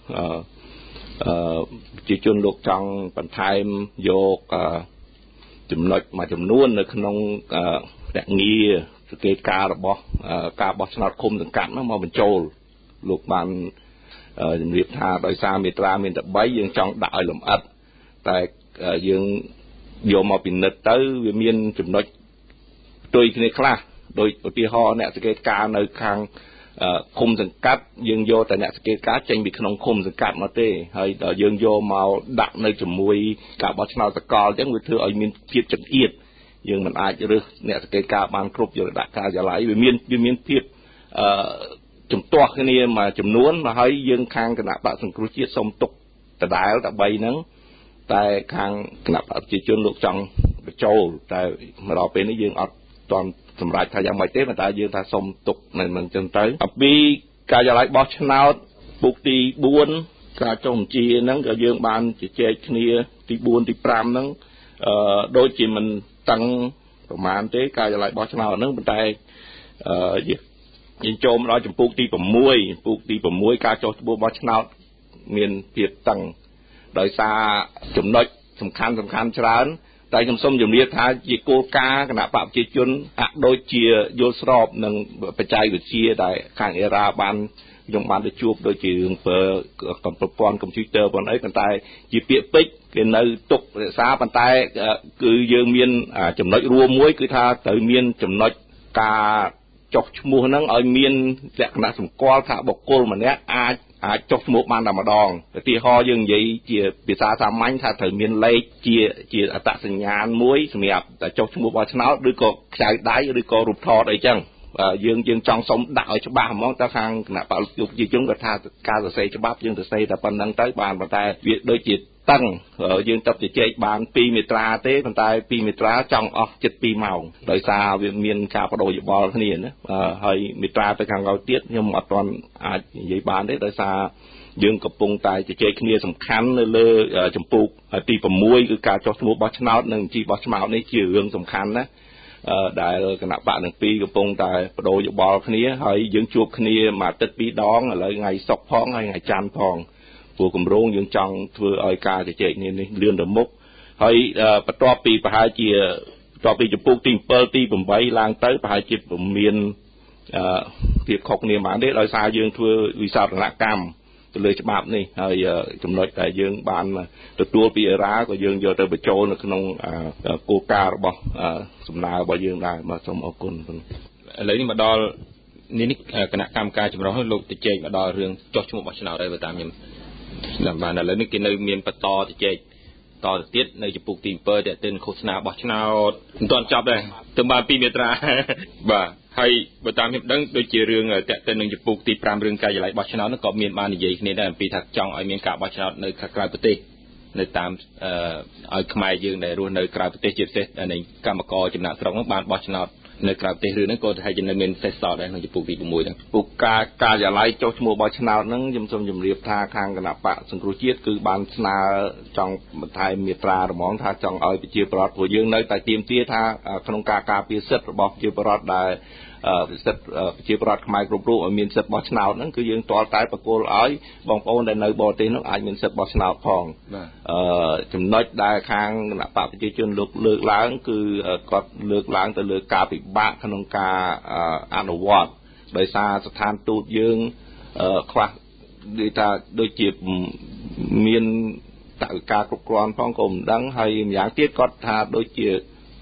ជាជនលោកចង់បន្ថែមយកចំណុចមួយចំនួននៅក្នុងតងារសង្កេតការរបស់ការបោះឆ្នោតឃុំសង្កាត់នោះមកបញ្ចូលលោកបានជំរាបថាដោយសារមាត្រាមានតែ3យើងចង់ដាក់ឲ្យលម្អិតតែយើងយកមកពិនិត្យទៅវាមានចំណុចផ្ទុយគ្នាខ្លះដោយឧទាហរណ៍អ្នកសង្កេតការនៅខាងឃុំសង្កាត់យើងយកតែអ្នកសង្កេតការចេញពីក្នុងឃុំសង្កាត់មកទេហើយដល់យើងយកមកដាក់នៅជាមួយការបោះឆ្នោតសកលអញ្ចឹងវាធ្វើឲ្យមានភាពចង្អៀតយើងមិនអាចរើសអ្នកសង្កេតការបានគ្រប់យកដាក់ការិយាល័យវាមានភាពជំទាស់គ្នាមួយចំនួនមកហើយយើងខាងគណៈបកសង្គ្រោះជាតិសូមទុកដដែលតែ3ហ្នឹងតែខាងគណៈបកប្រជាជនលោកចង់បញ្ចូលតែមកដល់ពេលនេះយើងអត់ទាន់សម្រាប់ថាយ៉ាងម៉េចទេប៉ុន្តែយើងថាសូមទុកនៅមិនចឹងទៅអំពីការិយាល័យបោះឆ្នោតពុកទី4ការចុះបញ្ជីហ្នឹងក៏យើងបានជជែកគ្នាទី4ទី5ហ្នឹងដូចជាមិនតឹងប្រមាណទេការិយាល័យបោះឆ្នោតហ្នឹងប៉ុន្តែយើងចូលមកដល់ចំពោះទី6ការចុះឈ្មោះបោះឆ្នោតមានភាពតឹងដោយសារចំណុចសំខាន់ច្រើនតែខ្ញុំសូមជម្រាបថាជាគោលការណ៍គណៈបកប្រជាជនហាក់ដូចជាយល់ស្របនឹងបច្ចេកវិទ្យាដែលខាងអេរ៉ាបានខ្ញុំបានទៅជួបដូចជារឿងប្រព័ន្ធកុំព្យូទ័រប៉ុណ្ណឹងប៉ុន្តែជាពាក្យពេចន៍គេនៅទុករក្សាប៉ុន្តែគឺយើងមានចំណុចរួមមួយគឺថាត្រូវមានចំណុចការចុះឈ្មោះហ្នឹងឲ្យមានលក្ខណៈសម្គាល់ថាបុគ្គលម្នាក់អាចចុះឈ្មោះបានតែម្ដងឧទាហរណ៍យើងនិយាយជាភាសាសាមញ្ញថាត្រូវមានលេខជាអត្តសញ្ញាណមួយសម្រាប់ចុះឈ្មោះបោះឆ្នោតឬក៏ខ្ចៅដៃឬក៏រូបថតអីចឹងយើងចង់សុំដាក់ឲ្យច្បាស់ហ្មងតើខាងគណៈបកប្រជាជនគាត់ថាការសរសេរច្បាប់យើងសរសេរតែប៉ុណ្្នឹងទៅបានប៉ុន្តែវាដូចជាតឹងយើងទៅជជែកបាន2មាត្រាទេប៉ុន្តែ2មាត្រាចង់អស់ជិត2ម៉ោងដោយសារវាមានការបដូរយោបល់គ្នាណាហើយមាត្រាទៅខាងក្រោយទៀតខ្ញុំអត់ទាន់អាចនិយាយបានទេដោយសារយើងកំពុងតែជជែកគ្នាសំខាន់នៅលើចម្ពោះទី6គឺការចុះឈ្មោះបោះឆ្នោតនិងបញ្ជីបោះឆ្នោតនេះជារឿងសំខាន់ណាដែលគណៈបកទាំងពីរកំពុងតែបដូរយោបល់គ្នាហើយយើងជួបគ្នាមួយអាទិត្យ2ដងឥឡូវថ្ងៃសុក្រផងហើយថ្ងៃច័ន្ទផងព្រោះគម្រោងយើងចង់ធ្វើឲ្យការជជែកនេះលឿនទៅមុខហើយបន្ទាប់ពីប្រហែលជាបន្ទាប់ពីចម្ពោះទី7ទី8ឡើងទៅប្រហែលជាមានភាពខុសគ្នាបានទេដោយសារយើងធ្វើវិសោធនកម្មទៅលើច្បាប់នេះហើយចំណុចដែលយើងបានទទួលពីអេរ៉ាក៏យើងយកទៅបញ្ចូលនៅក្នុងគោលការណ៍របស់សំណើរបស់យើងដែរបាទសូមអរគុណឥឡូវនេះមកដល់នេះគណៈកម្មការចម្រុះលោកទៅជែកមកដល់រឿងចុះឈ្មោះបោះឆ្នោតហើយបើតាមខ្ញុំបានឥឡូវនេះគេនៅមានបន្តទៅជែកតទៅទៀតនៅចំពោះទី7តែទិនឃោសនាបោះឆ្នោតមិនទាន់ចប់ដែរទៅបាន2មាត្រាបាទហើយបើតាមខ្ញុំដឹងដូចជារឿងតាក់ទិននឹងចំពោះទី5រឿងការិយាល័យបោះឆ្នោតនោះក៏មានបាននិយាយគ្នាដែរអំពីថាចង់ឲ្យមានការបោះឆ្នោតនៅខាងក្រៅប្រទេសនៅតាមឲ្យខ្មែរយើងដែលរស់នៅក្រៅប្រទេសជាពិសេសនៃកម្មករចំណាក់ស្រុកនោះបានបោះឆ្នោតនៅក្រៅប្រទេសរឿងហ្នឹងក៏ថាជានៅមានសេសសល់ដែរក្នុងចំពោះទី6ហ្នឹងពុកការិយាល័យចុះឈ្មោះបោះឆ្នោតហ្នឹងខ្ញុំសូមជម្រាបថាខាងគណៈបកសង្គ្រោះជាតិគឺបានស្នើចង់បន្ថែមមាត្រាហ្មងថាចង់ឲ្យប្រជាពលរដ្ឋព្រោះយើងនៅតែទាមទារថាក្នុងការការពារសិទ្ធិរបស់ប្រជាពលរដ្ឋដែលសិទ្ធិប្រជាពលរដ្ឋខ្មែរគ្រប់រូបឲ្យមានសិទ្ធិបោះឆ្នោតហ្នឹងគឺយើងទាល់តែបកគលឲ្យបងប្អូនដែលនៅបរទេសនោះអាចមានសិទ្ធិបោះឆ្នោតផងចំណុចដែលខាងគណៈបកប្រជាជនលើកឡើងគឺគាត់លើកឡើងទៅលើការពិបាកក្នុងការអនុវត្តដោយសារស្ថានទូតយើងខ្វះដូចថាដូចជាមានតវិការគ្រប់គ្រាន់ផងក៏មិនដឹងហើយម្យ៉ាងទៀតគាត់ថាដូចជា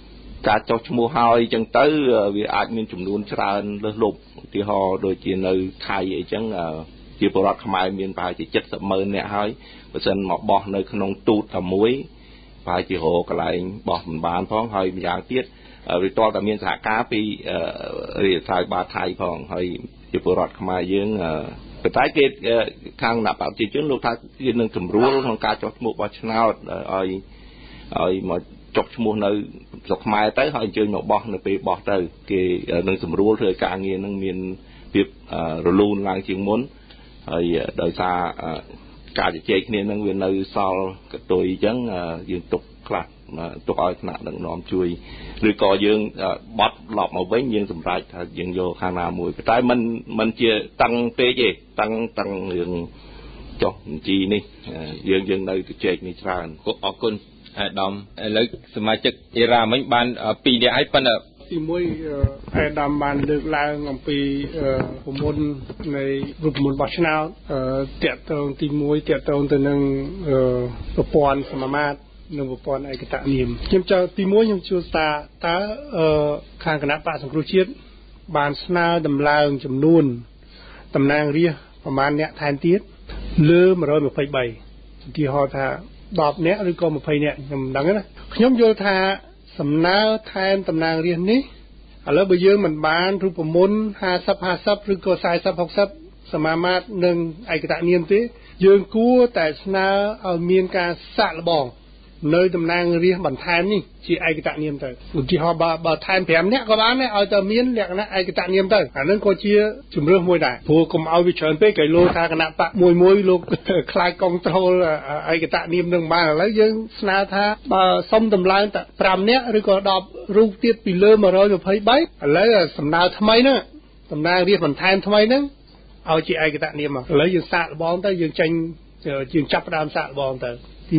ការចុះឈ្មោះហើយអញ្ចឹងទៅវាអាចមានចំនួនច្រើនលើសលប់ឧទាហរណ៍ដូចជានៅថៃអីចឹងជាពលរដ្ឋខ្មែរមានប្រហែលជា 70,000 នាក់ហើយបើសិនមកបោះនៅក្នុងទូតតែមួយប្រហែលជារកកន្លែងបោះមិនបានផងហើយម្យ៉ាងទៀតវាតតែមានសហការពីរាជរដ្ឋាភិបាលថៃផងហើយជាពលរដ្ឋខ្មែរយើងប៉ុន្តែគេខាងគណៈបព្វជិជនលោកថាគេនឹងសម្រួលក្នុងការចុះឈ្មោះបោះឆ្នោតឲ្យមកចុះឈ្មោះនៅស្រុកខ្មែរទៅហើយអញ្ជើញមកបោះនៅពេលបោះទៅគេនឹងសម្រួលធ្វើឲ្យការងារនឹងមានភាពរលូនឡើងជាងមុនហើយដោយសារការជជែកគ្នានឹងវានៅសល់កតុយអញ្ចឹងយើងទុកខ្លះទុកឲ្យថ្នាក់ដឹកនាំជួយឬក៏យើងបត់ឡប់មកវិញយើងសម្រេចថាយើងយកខាងណាមួយតែมันជាតឹងពេកទេតឹងរឿងចុះបញ្ជីនេះយើងនៅជជែកនេះច្រើនអរគុណអាដាមឥឡូវសមាជិកអេរ៉ាមិញបាន2នាក់ហើយប៉ុន្តែទី1អាដាមបានលើកឡើងអំពីប្រមុននៃរូបមន្តបោះឆ្នោតតាក់ទងទី1តាក់ទងទៅនឹងប្រព័ន្ធសមាមាត្រនិងប្រព័ន្ធឯកតនាមខ្ញុំចង់ទី1ខ្ញុំជួស្តាតើខាងគណៈបក្សសង្គ្រោះជាតិបានស្នើដំឡើងចំនួនតំណាងរាស្ត្រប្រមាណអ្នកថែមទៀតលើ123ឧទាហរណ៍ថា10នាក់ឬក៏20នាក់ខ្ញុំមិនដឹងណាខ្ញុំយល់ថាសំណើថែមតំណាងរាស្ត្រនេះឥឡូវបើយើងមិនបានរូបមន្ត50-50ឬក៏40-60សមាមាត្រនិងឯកតនាមទេយើងគួរតែស្នើឲ្យមានការសាកល្បងនៅតំណាងរាស្ត្របន្ថែមនេះជាឯកតនាមទៅឧទាហរណ៍បើថែម5នាក់ក៏បានដែរឲ្យតែមានលក្ខណៈឯកតនាមទៅអានឹងក៏ជាជំរឿសមួយដែរព្រោះកុំឲ្យវាច្រើនពេកគេលោថាគណៈបកមួយលោកខ្លាចកុងត្រូលឯកតនាមនឹងបានឥឡូវយើងស្នើថាបើសុំតម្លើងតែ5នាក់ឬក៏10រូបទៀតពីលើ123ឥឡូវសំណើថ្មីហ្នឹងតំណាងរាស្ត្របន្ថែមថ្មីហ្នឹងឲ្យជាឯកតនាមឥឡូវយើងសាកល្បងទៅយើងចេញយើងចាប់ផ្ដើមសាកល្បងទៅទី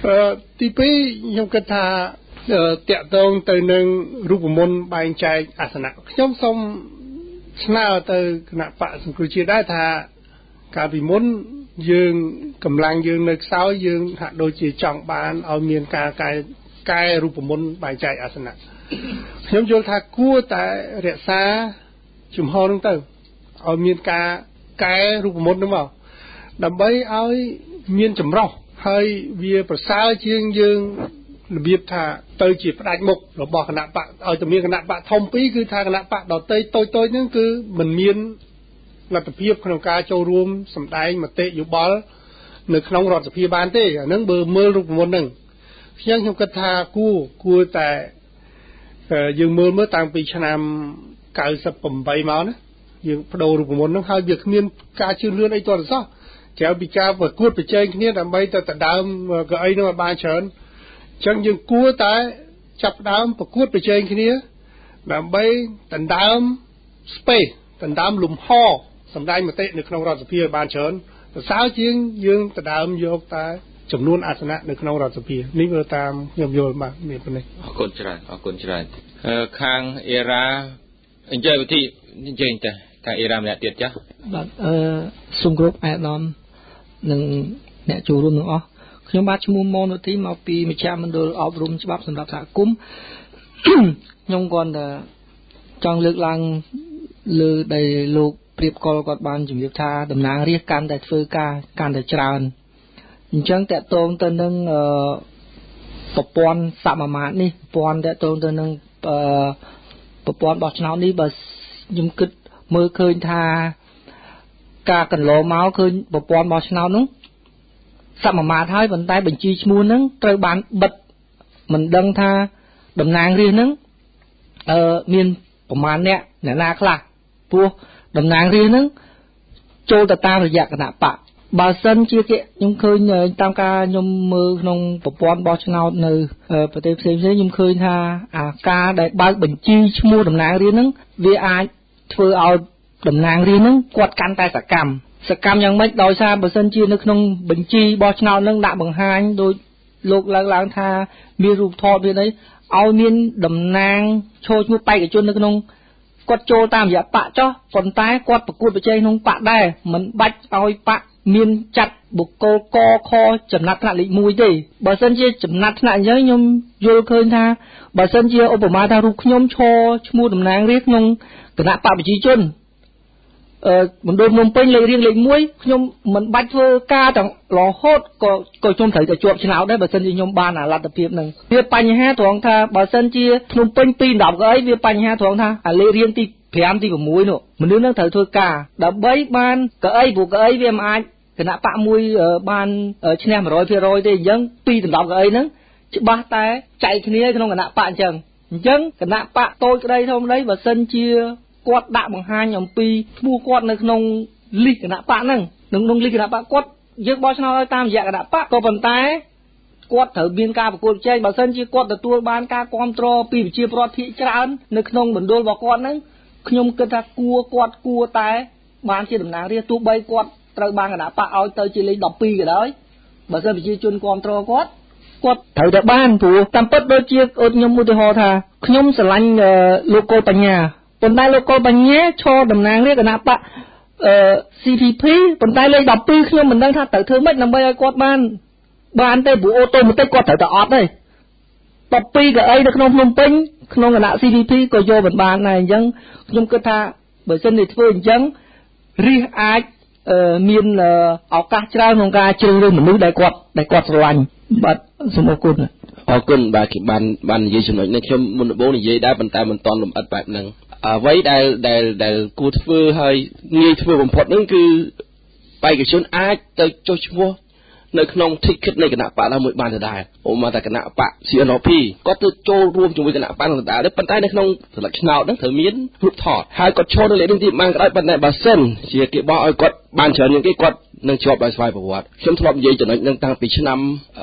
1ទី2ខ្ញុំគិតថាតាក់ទងទៅនឹងរូបមន្តបែងចែកអាសនៈខ្ញុំសូមស្នើទៅគណៈបក្សសង្គ្រោះជាតិដែរថាកាលពីមុនយើងកម្លាំងយើងនៅខ្សោយយើងហាក់ដូចជាចង់បានឲ្យមានការកែរូបមន្តបែងចែកអាសនៈខ្ញុំយល់ថាគួរតែរក្សាជំហរនឹងទៅឲ្យមានការកែរូបមន្តនោះមកដើម្បីឲ្យមានចម្រុះហើយវាប្រសើរជាងយើងរបៀបថាទៅជាផ្ដាច់មុខរបស់គណៈបកឲ្យតែមានគណៈបកធំ2គឺថាគណៈបកដតេតូចហ្នឹងគឺមិនមានលទ្ធភាពក្នុងការចូលរួមសម្ដែងមតិយោបល់នៅក្នុងរដ្ឋសភាបានទេអាហ្នឹងបើមើលរូបមន្តហ្នឹងខ្ញុំគិតថាគួរតែយើងមើលតាំងពីឆ្នាំ98មកណាយើងបដូររូបមន្តហ្នឹងហើយវាគ្មានការជឿនលឿនអីទាល់សោះក្រៅពីការប្រកួតប្រជែងគ្នាដើម្បីទៅដណ្ដើមកៅអីនោះឲ្យបានច្រើនអញ្ចឹងយើងគួរតែចាប់ដើមប្រកួតប្រជែងគ្នាដើម្បីដណ្ដើម space ដណ្ដើមលំហសម្ដែងមតិនៅក្នុងរដ្ឋសភាឲ្យបានច្រើនប្រសើរជាងយើងដណ្ដើមយកតែចំនួនអាសនៈនៅក្នុងរដ្ឋសភានេះវាតាមខ្ញុំយល់បាទមានប៉ុណ្ណេះអរគុណច្រើនខាងអេរ៉ាអញ្ចឹងវិធីអញ្ចឹងតែខាងអេរ៉ាម្នាក់ទៀតចាស់បាទសូមគោរពអាយដាមនិងអ្នកចូលរួមទាំងអស់ខ្ញុំបាទឈ្មោះម៉ូនទីមកពីមជ្ឈមណ្ឌលអប់រំច្បាប់សម្រាប់សហគមន៍ខ្ញុំគាត់ចង់លើកឡើងលើដែលលោកព្រៀបកលគាត់បានជំរាបថាតំណាងរាស្ត្រកាន់តែធ្វើការកាន់តែច្រើនអញ្ចឹងតកតងទៅនឹងប្រព័ន្ធសមាមាត្រនេះប្រព័ន្ធតកតងទៅនឹងប្រព័ន្ធបោះឆ្នោតនេះបើខ្ញុំគិតមើលឃើញថាការកន្លងមកឃើញប្រព័ន្ធបោះឆ្នោតនោះសមាមាត្រហើយប៉ុន្តែបញ្ជីឈ្មោះហ្នឹងត្រូវបានបិទមិនដឹងថាតំណាងរាស្ត្រហ្នឹងមានប្រមាណអ្នកណាខ្លះព្រោះតំណាងរាស្ត្រហ្នឹងចូលទៅតាមរយៈគណៈបកបើសិនជាខ្ញុំឃើញតាមការខ្ញុំមើលក្នុងប្រព័ន្ធបោះឆ្នោតនៅប្រទេសផ្សេងៗខ្ញុំឃើញថាអាការដែលបើកបញ្ជីឈ្មោះតំណាងរាស្ត្រហ្នឹងវាអាចធ្វើឲ្យតំណាងរាស្ត្រហ្នឹងគាត់កាន់តែសកម្មយ៉ាងម៉េចដោយសារបើសិនជានៅក្នុងបញ្ជីបោះឆ្នោតហ្នឹងដាក់បង្ហាញដោយលោកឡើងថាមានរូបថតមានអីឲ្យមានតំណាងឈរឈ្មោះបេក្ខជននៅក្នុងគាត់ចូលតាមរយៈបកចុះប៉ុន្តែគាត់ប្រកួតប្រជែងក្នុងបកដែរមិនបាច់ឲ្យបកមានចាត់បុគ្គលកខចំណាត់ថ្នាក់លេខ1ទេបើសិនជាចំណាត់ថ្នាក់អញ្ចឹងខ្ញុំយល់ឃើញថាបើសិនជាឧបមាថារូបខ្ញុំឈរឈ្មោះតំណាងរាស្ត្រក្នុងគណៈបកប្រជាជនមណ្ឌលភ្នំពេញលេខរៀងលេខ1ខ្ញុំមិនបាច់ធ្វើការទាំងរហូតក៏ខ្ញុំត្រូវតែជាប់ឆ្នោតដែរបើសិនជាខ្ញុំបានអាលទ្ធភាពហ្នឹងវាបញ្ហាត្រង់ថាបើសិនជាភ្នំពេញ2 10កៅអីវាបញ្ហាត្រង់ថាអាលេខរៀងទី5ទី6នោះមនុស្សហ្នឹងត្រូវធ្វើការដើម្បីបានកៅអីព្រោះកៅអីវាមិនអាចគណៈបកមួយបានឈ្នះ 100% ទេអញ្ចឹង2 10កៅអីហ្នឹងច្បាស់តែចែកគ្នាក្នុងគណៈបកអញ្ចឹងគណៈបកតូចក្តីធំក្តីបើសិនជាគាត់ដាក់បង្ហាញអំពីឈ្មោះគាត់នៅក្នុងលីសគណៈបកហ្នឹងក្នុងលីសគណៈបកគាត់យើងបោះឆ្នោតឲ្យតាមរយៈគណៈបកក៏ប៉ុន្តែគាត់ត្រូវមានការប្រកួតប្រជែងបើសិនជាគាត់ទទួលបានការគ្រប់គ្រងពីប្រជាពលរដ្ឋភាគច្រើននៅក្នុងមណ្ឌលរបស់គាត់ហ្នឹងខ្ញុំគិតថាគាត់គួរតែបានជាតំណាងរាស្ត្រទោះបីគាត់ត្រូវបានគណៈបកឲ្យទៅជាលេខ12ក៏ដោយបើសិនប្រជាជនគ្រប់គ្រងគាត់ត្រូវតែបានព្រោះតាមពិតដូចជាខ្ញុំឧទាហរណ៍ថាខ្ញុំស្រឡាញ់លោកកុលបញ្ញាប៉ុន្តែលោកកុលបញ្ញាឈរតំណាងរាស្ត្រគណៈបកCPP ប៉ុន្តែលេខ12ខ្ញុំមិនដឹងថាត្រូវធ្វើម៉េចដើម្បីឲ្យគាត់បានទេព្រោះអូតូម៉ាទិកគាត់ត្រូវតែអត់ទេ12កៅអីនៅក្នុងភ្នំពេញក្នុងគណៈ CPP ក៏យកមិនបានដែរអញ្ចឹងខ្ញុំគិតថាបើសិនជាធ្វើអញ្ចឹងរាស្ត្រអាចមានឱកាសច្រើនក្នុងការជ្រើសរើសមនុស្សដែលគាត់ស្រឡាញ់បាទសូមអរគុណបាទគេបាននិយាយចំណុចនេះខ្ញុំមុនដំបូងនិយាយដែរប៉ុន្តែមិនទាន់លម្អិតបែបហ្នឹងអ្វីដែលគួរធ្វើហើយងាយធ្វើបំផុតហ្នឹងគឺបេក្ខជនអាចទៅចុះឈ្មោះនៅក្នុង ticket នៃគណៈបកណាមួយបានដដែលឧបមាថាគណៈបក CNP គាត់ទៅចូលរួមជាមួយគណៈបកដដែលប៉ុន្តែនៅក្នុងស្លឹកឆ្នោតហ្នឹងត្រូវមានរូបថតហើយគាត់ឈរនៅលេខនេះទីបានក៏ដោយប៉ុន្តែបើសិនជាគេបោះឲ្យគាត់បានច្រើនជាងគេគាត់នឹងជាប់ដោយស្វ័យប្រវត្តិខ្ញុំធ្លាប់និយាយចំណុចហ្នឹងតាំងពីឆ្នាំ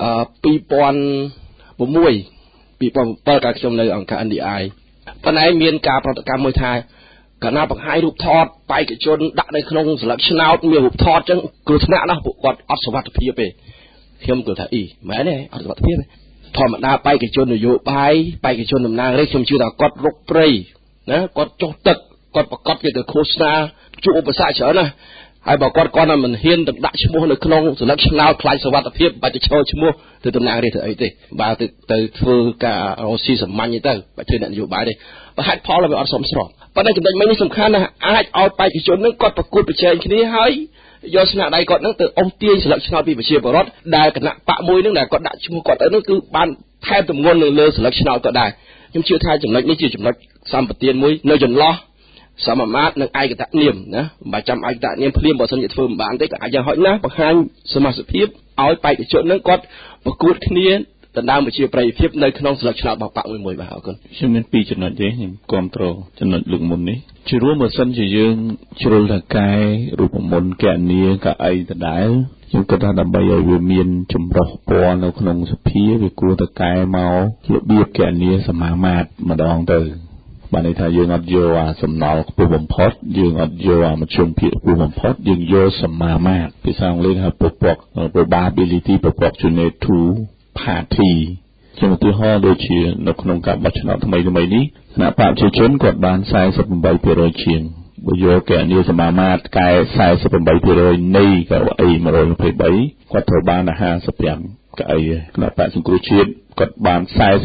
2007កាលខ្ញុំនៅអង្គការ NDI ប៉ុន្តែមានការប្រតិកម្មមួយថាកាលណាបង្ហាញរូបថតបេក្ខជនដាក់នៅក្នុងស្លឹកឆ្នោតមានរូបថតអញ្ចឹងគ្រោះថ្នាក់ណាស់ពួកគាត់អត់សុវត្ថិភាពទេខ្ញុំគិតថាមែនទេអត់សុវត្ថិភាពទេធម្មតាបេក្ខជននយោបាយបេក្ខជនតំណាងរាស្ត្រខ្ញុំជឿថាគាត់រុកព្រៃណាគាត់ចុះទឹកគាត់ប្រកាសគេទៅឃោសនាជួបឧបសគ្គច្រើនណាស់ហើយបើគាត់មិនហ៊ានទៅដាក់ឈ្មោះនៅក្នុងស្លឹកឆ្នោតខ្លាចសុវត្ថិភាពបាច់ទៅឈរឈ្មោះទៅតំណាងរាស្ត្រទៅអីទេបើទៅធ្វើការរកស៊ីសាមញ្ញទៅបាច់ធ្វើអ្នកនយោបាយទេបើហេតុផលវាអត់សមស្របប៉ុន្តែចំណុចមួយនេះសំខាន់ណាស់អាចឲ្យបេក្ខជននឹងគាត់ប្រកួតប្រជែងគ្នាហើយយកស្នាដៃគាត់នឹងទៅអស់ទាញស្លឹកឆ្នោតពីប្រជាពលរដ្ឋដែលគណៈបកមួយនឹងដែលគាត់ដាក់ឈ្មោះគាត់ទៅនឹងគឺបានថែមទម្ងន់នៅលើស្លឹកឆ្នោតគាត់ដែរខ្ញុំជឿថាចំណុចនេះជាចំណុចសម្បទានមួយនៅចន្លោះសមមាត្រនិងឯកតនាមណាមិនចាំឯកតនាមភ្លាមបើសិនជាធ្វើមិនបានទេក៏អាចយ៉ាងហោចណាស់បង្ហាញសមាជិកភាពឲ្យបេក្ខជននឹងគាត់ប្រកួតគ្នាដណ្ដើមប្រជាប្រិយភាពនៅក្នុងស្លឹកឆ្នោតរបស់បកមួយបាទអរគុណខ្ញុំមាន2ចំណុចទេខ្ញុំគ្រប់គ្រងចំណុចលើកមុននេះជារួមបើសិនជាយើងជ្រុលថកែរូបមន្តកញ្ញាកៅអីដដែលខ្ញុំគិតថាដើម្បីឲ្យវាមានចម្រុះពណ៌នៅក្នុងសភាវាគួរតែកែមករបៀបកញ្ញាសមាមាត្រម្ដងទៅបានន័យថាយើងអត់យកអាសំណល់ខ្ពស់បំផុតយើងអត់យកអាមធ្យមភាគខ្ពស់បំផុតយើងយកសមាមាត្រភាសាអង់គ្លេសហៅ probability proportionate to party ជាឧទាហរណ៍ដូចជានៅក្នុងការបោះឆ្នោតថ្មីៗនេះគណៈបកប្រជាជនគាត់បាន 48% ជាងបើយកកញ្ញាសមាមាត្រកែ 48% នៃកៅអី123គាត់ត្រូវបាន55កៅអីគណៈបកសង្គ្រោះជាតិគាត់បាន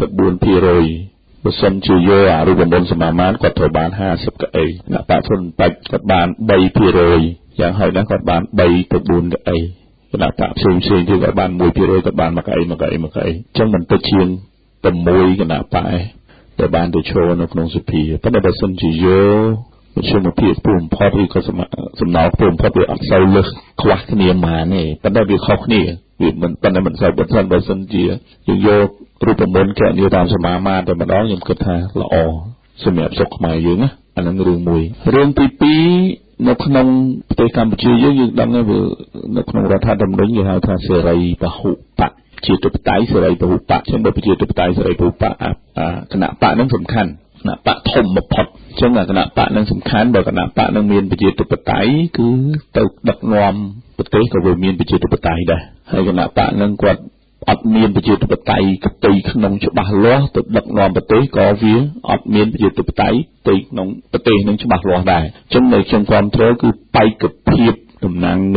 44%បើសិនជាយកអារូបមន្តសមាមាត្រគាត់ត្រូវបាន50កៅអីគណៈបកហ៊ុនប៉ាច់គាត់បាន 3% យ៉ាងហោចណាស់គាត់បាន3ទៅ4កៅអីគណៈបកផ្សេងៗទៀតគាត់បាន 1% គាត់បាន1កៅអីអញ្ចឹងមិនទៅជាង6គណៈបកដែលបានទៅឈរនៅក្នុងសភាប៉ុន្តែបើសិនជាយកមជ្ឈមភាគពុំផុតឬក៏សំណល់ពុំផុតវាអត់សូវលើសខ្វះគ្នាហ្មងទេប៉ុន្តែវាខុសគ្នាវាមិនប៉ុន្តែមិនសូវបើសិនជាយើងយករូបមន្តកញ្ញាតាមសមាមាត្រតែម្ដងខ្ញុំគិតថាល្អសម្រាប់សុខខ្មែរយើងណាអានឹងរឿងមួយរឿងទី2នៅក្នុងប្រទេសកម្ពុជាយើងដឹងហើយនៅក្នុងរដ្ឋធម្មនុញ្ញគេហៅថាសេរីពហុបកជាធិបតេយ្យសេរីពហុបកចឹងបើប្រជាធិបតេយ្យសេរីពហុបកគណៈបកនឹងសំខាន់គណៈបកធំបំផុតចឹងគណៈបកនឹងសំខាន់បើគណៈបកនឹងមានប្រជាធិបតេយ្យគឺទៅដឹកនាំប្រទេសក៏វាមានប្រជាធិបតេយ្យដែរហើយគណៈបកនឹងគាត់អត់មានប្រជាធិបតេយ្យកតិក្នុងច្បាស់លាស់ទៅដឹកនាំប្រទេសក៏វាអត់មានប្រជាធិបតេយ្យទៅក្នុងប្រទេសនឹងច្បាស់លាស់ដែរចឹងនៅខ្ញុំគ្រប់គ្រងគឺបេក្ខភាពតំណាងរាស្ត្រ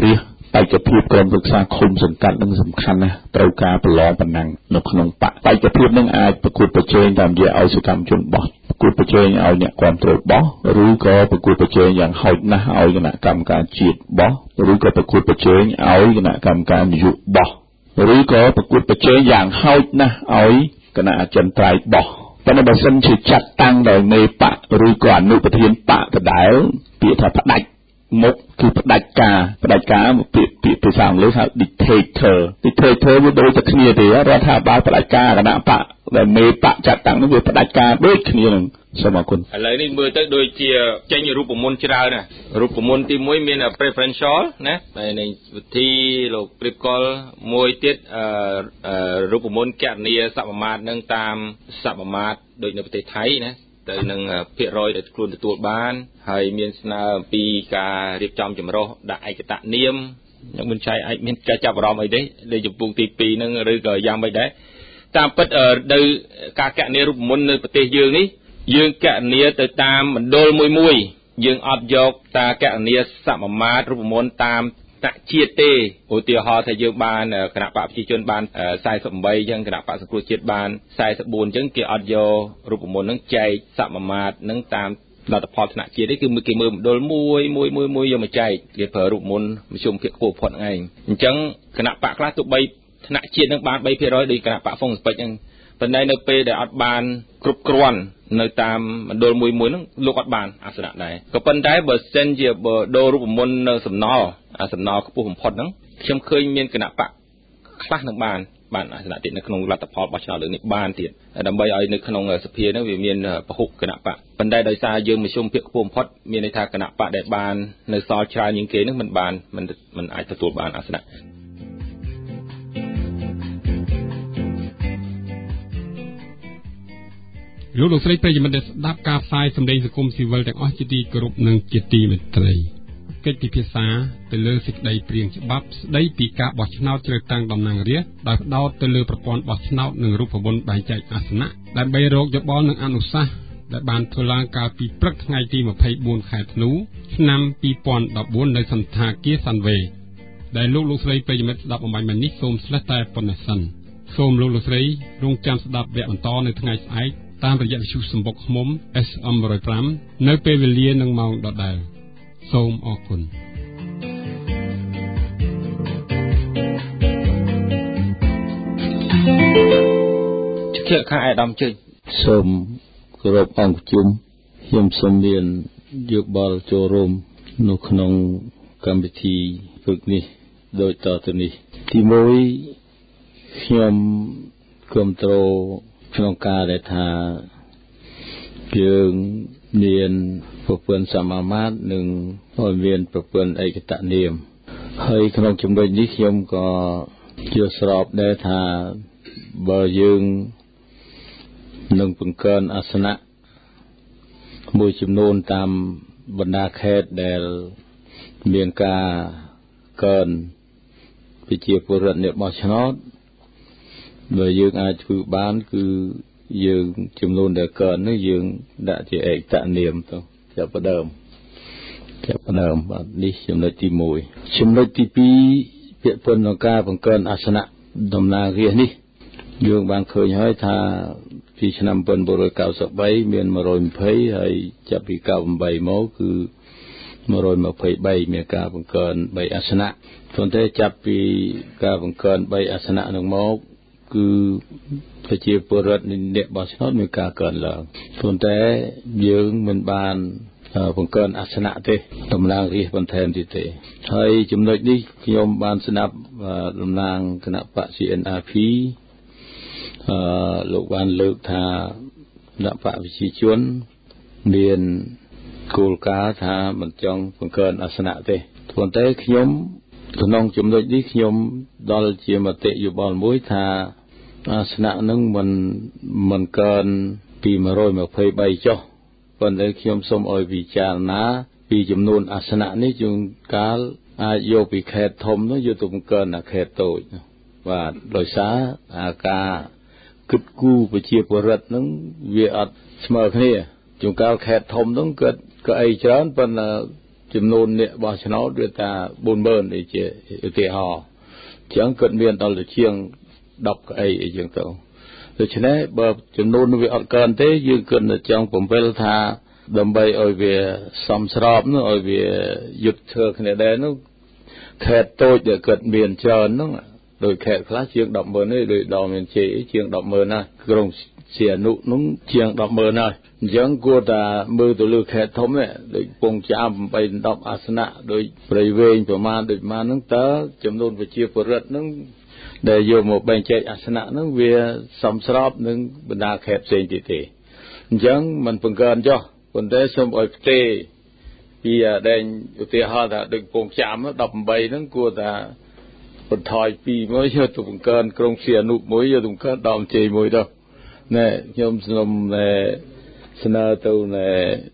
បេក្ខភាពក្រុមប្រឹក្សាឃុំសង្កាត់នឹងសំខាន់ណាស់ត្រូវការប្រឡងប៉ុណ្ណឹងនៅក្នុងបកបេក្ខភាពនឹងអាចប្រកួតប្រជែងតាមរយៈឲ្យសកម្មជនបោះប្រកួតប្រជែងឲ្យអ្នកគាំទ្របោះឬក៏ប្រកួតប្រជែងយ៉ាងហោចណាស់ឲ្យគណៈកម្មការជាតិបោះឬក៏ប្រកួតប្រជែងឲ្យគណៈកម្មការនយោបាយបោះឬក៏ប្រកួតប្រជែងយ៉ាងហោចណាស់ឲ្យគណៈអចិន្ត្រៃយ៍បោះប៉ុន្តែបើសិនជាចាត់តាំងដោយមេបកឬក៏អនុប្រធានបកដដែលពាក្យថាផ្ដាច់មុខគឺផ្ដាច់ការពាក្យភាសាអង់គ្លេសហៅ dictator វាដូចតែគ្នាទេរដ្ឋាភិបាលផ្ដាច់ការគណៈបកដែលមេបកចាត់តាំងនោះវាផ្ដាច់ការដូចគ្នានឹងសូមអរគុណឥឡូវនេះមើលទៅដូចជាចេញរូបមន្តច្រើនណារូបមន្តទី1មាន preferential ណាហើយនៃវិធីលោកព្រៀបកលមួយទៀតរូបមន្តកណនីសមាមាត្រនឹងតាមសមាមាត្រដូចនៅប្រទេសថៃណាទៅនឹងភាគរយដែលខ្លួនទទួលបានហើយមានស្នើអំពីការរៀបចំចម្រុះដាក់ឯកតនាមខ្ញុំមិនចែកអាចមានការចាប់អារម្មណ៍អីទេលើចំពោះទី2ហ្នឹងឬក៏យ៉ាងម៉េចដែរតាមពិតនៅការកណនីរូបមន្តនៅប្រទេសយើងនេះយើងកណនីទៅតាមមណ្ឌលមួយយើងអត់យកតាកណនីសមាមាត្ររូបមន្តតាមថ្នាក់ជាតិទេឧទាហរណ៍ថាយើងបានគណៈបកប្រជាជនបាន48អញ្ចឹងគណៈបកសង្គ្រោះជាតិបាន44អញ្ចឹងគេអត់យករូបមន្តហ្នឹងចែកសមាមាត្រហ្នឹងតាមលទ្ធផលថ្នាក់ជាតិទេគឺគេមើលមណ្ឌលមួយយកមកចែកគេប្រើរូបមន្តមជ្ឈមភាគខ្ពស់បំផុតហ្នឹងឯងអញ្ចឹងគណៈបកខ្លះទោះបីថ្នាក់ជាតិនឹងបាន 3% ដោយគណៈបកហ្វុងស្ពេចហ្នឹងប៉ុន្តែនៅពេលដែលអត់បានគ្រប់គ្រាន់នៅតាមមណ្ឌលមួយហ្នឹងលោកអត់បានអាសនៈដែរក៏ប៉ុន្តែបើសិនជាដូររូបមន្តនៅសំណល់ខ្ពស់បំផុតហ្នឹងខ្ញុំឃើញមានគណៈបកខ្លះនឹងបានអាសនៈទៀតនៅក្នុងលទ្ធផលបោះឆ្នោតលើកនេះបានទៀតដើម្បីឲ្យនៅក្នុងសភាហ្នឹងវាមានពហុគណៈបកប៉ុន្តែដោយសារយើងមជ្ឈមភាគខ្ពស់បំផុតមានន័យថាគណៈបកដែលបាននៅសល់ច្រើនជាងគេហ្នឹងមិនអាចទទួលបានអាសនៈលោកស្រីប្រិយមិត្តដែលស្ដាប់ការផ្សាយសម្លេងសង្គមស៊ីវិលទាំងអស់ជាទីគោរពនិងជាទីមេត្រីកិច្ចពិភាក្សាទៅលើសេចក្តីព្រាងច្បាប់ស្តីពីការបោះឆ្នោតជ្រើសតាំងតំណាងរាស្ត្រដោយផ្ដោតទៅលើប្រព័ន្ធបោះឆ្នោតនិងរូបមន្តបែងចែកអាសនៈដើម្បីរកយោបល់និងអនុសាសន៍ដែលបានធ្វើឡើងកាលពីព្រឹកថ្ងៃទី24ខែធ្នូឆ្នាំ2014នៅសន្តាគារសាន់វេដែលលោកស្រីប្រិយមិត្តស្ដាប់អំបញ្ញមិញនេះសូមស្លេះតែប៉ុណ្ណេះសិនសូមលោកស្រីរងចាំស្ដាប់វគ្គបន្តនៅថ្ងៃស្អែកតាមរយៈវិទ្យុសម្បុកឃ្មុំ SM 105នៅពេលវេលានិងម៉ោងដដែលសូមអរគុណជាខាងអាដាមជិញសូមគោរពអង្គប្រជុំខ្ញុំសូមមានយោបល់ចូលរួមនៅក្នុងកម្មវិធីព្រឹកនេះដោយតទៅនេះទី1ខ្ញុំគាំទ្រក្នុងការដែលថាយើងមានប្រព័ន្ធសមាមាត្រនិងឲ្យមានប្រព័ន្ធឯកតនាមហើយក្នុងចំណុចនេះខ្ញុំក៏ជឿស្របដែរថាបើយើងនឹងបង្កើនអាសនៈមួយចំនួនតាមបណ្ដាខេត្តដែលមានការកើនប្រជាពលរដ្ឋអ្នកបោះឆ្នោតបើយើងអាចធ្វើបានគឺយើងចំនួនដែលកើននេះយើងដាក់ជាឯកតនាមទៅចាប់ផ្ដើមបាទនេះចំណុចទី1ចំណុចទី2ពាក្យពន្ធនឹងការបង្កើនអាសនៈតំណាងរាស្ត្រនេះយើងបានឃើញហើយថាពីឆ្នាំ1993មាន120ហើយចាប់ពី98មកគឺ123មានការបង្កើន3អាសនៈប៉ុន្តែចាប់ពីការបង្កើន3អាសនៈនឹងមកគឺប្រជាពលរដ្ឋអ្នកបោះឆ្នោតមានការកើនឡើងប៉ុន្តែយើងមិនបានបង្កើនអាសនៈទេតំណាងរាស្ត្របន្ថែមទៀតទេហើយចំណុចនេះខ្ញុំបានស្ដាប់តំណាងគណៈបក CNRP លោកបានលើកថាគណៈបកប្រជាជនមានគោលការណ៍ថាមិនចង់បង្កើនអាសនៈទេប៉ុន្តែខ្ញុំក្នុងចំណុចនេះខ្ញុំដល់ជាមតិយោបល់មួយថាអាសនៈនឹងមិនកើនពី123ចុះប៉ុន្តែខ្ញុំសូមឲ្យពិចារណាពីចំនួនអាសនៈនេះជួនកាលអាចយកពីខេត្តធំនោះយកទៅបង្កើនដល់ខេត្តតូចបាទដោយសារការគិតគូរប្រជាពលរដ្ឋនឹងវាអត់ស្មើគ្នាជួនកាលខេត្តធំនោះគាត់ក៏អីច្រើនប៉ុន្តែចំនួនអ្នកបោះឆ្នោតវាថា 40000 នេះជាឧទាហរណ៍អញ្ចឹងគាត់មានដល់ទៅជាង10កៅអីអីចឹងទៅដូច្នេះបើចំនួនវាអត់កើនទេយើងគិតចង់បំពេញថាដើម្បីឲ្យវាសមស្របនោះឲ្យវាយុទ្ធធ្វើគ្នាដែរនោះខេត្តតូចដែលគាត់មានច្រើននោះដោយខេត្តខ្លះជាង 100000 នេះដោយដល់មានជ័យជាង 100000 ណាក្រុងសៀនុនោះជាង 100000 ហើយអញ្ចឹងគួរតែមើលទៅលើខេត្តធំនេះដូចពងចាម8 10អាសនៈដូចព្រៃវែងប្រមាណដូចប៉ុន្មានហ្នឹងតើចំនួនប្រជាពលរដ្ឋហ្នឹងដែលយកមកបែងចែកអាសនៈហ្នឹងវាសមស្របនឹងបណ្ដាខេត្តផ្សេងទៀតទេអញ្ចឹងมันបង្កើនចុះប៉ុន្តែសូមឲ្យផ្ទេពីដែងឧទាហរណ៍ថាដូចពងចាម18ហ្នឹងគួរតែបន្ថយ2មួយយកទៅបង្កើនក្រុងសៀនុមួយយកទៅបង្កើនដល់ជ័យមួយទៅណែខ្ញុំសូមស្នើទៅណែ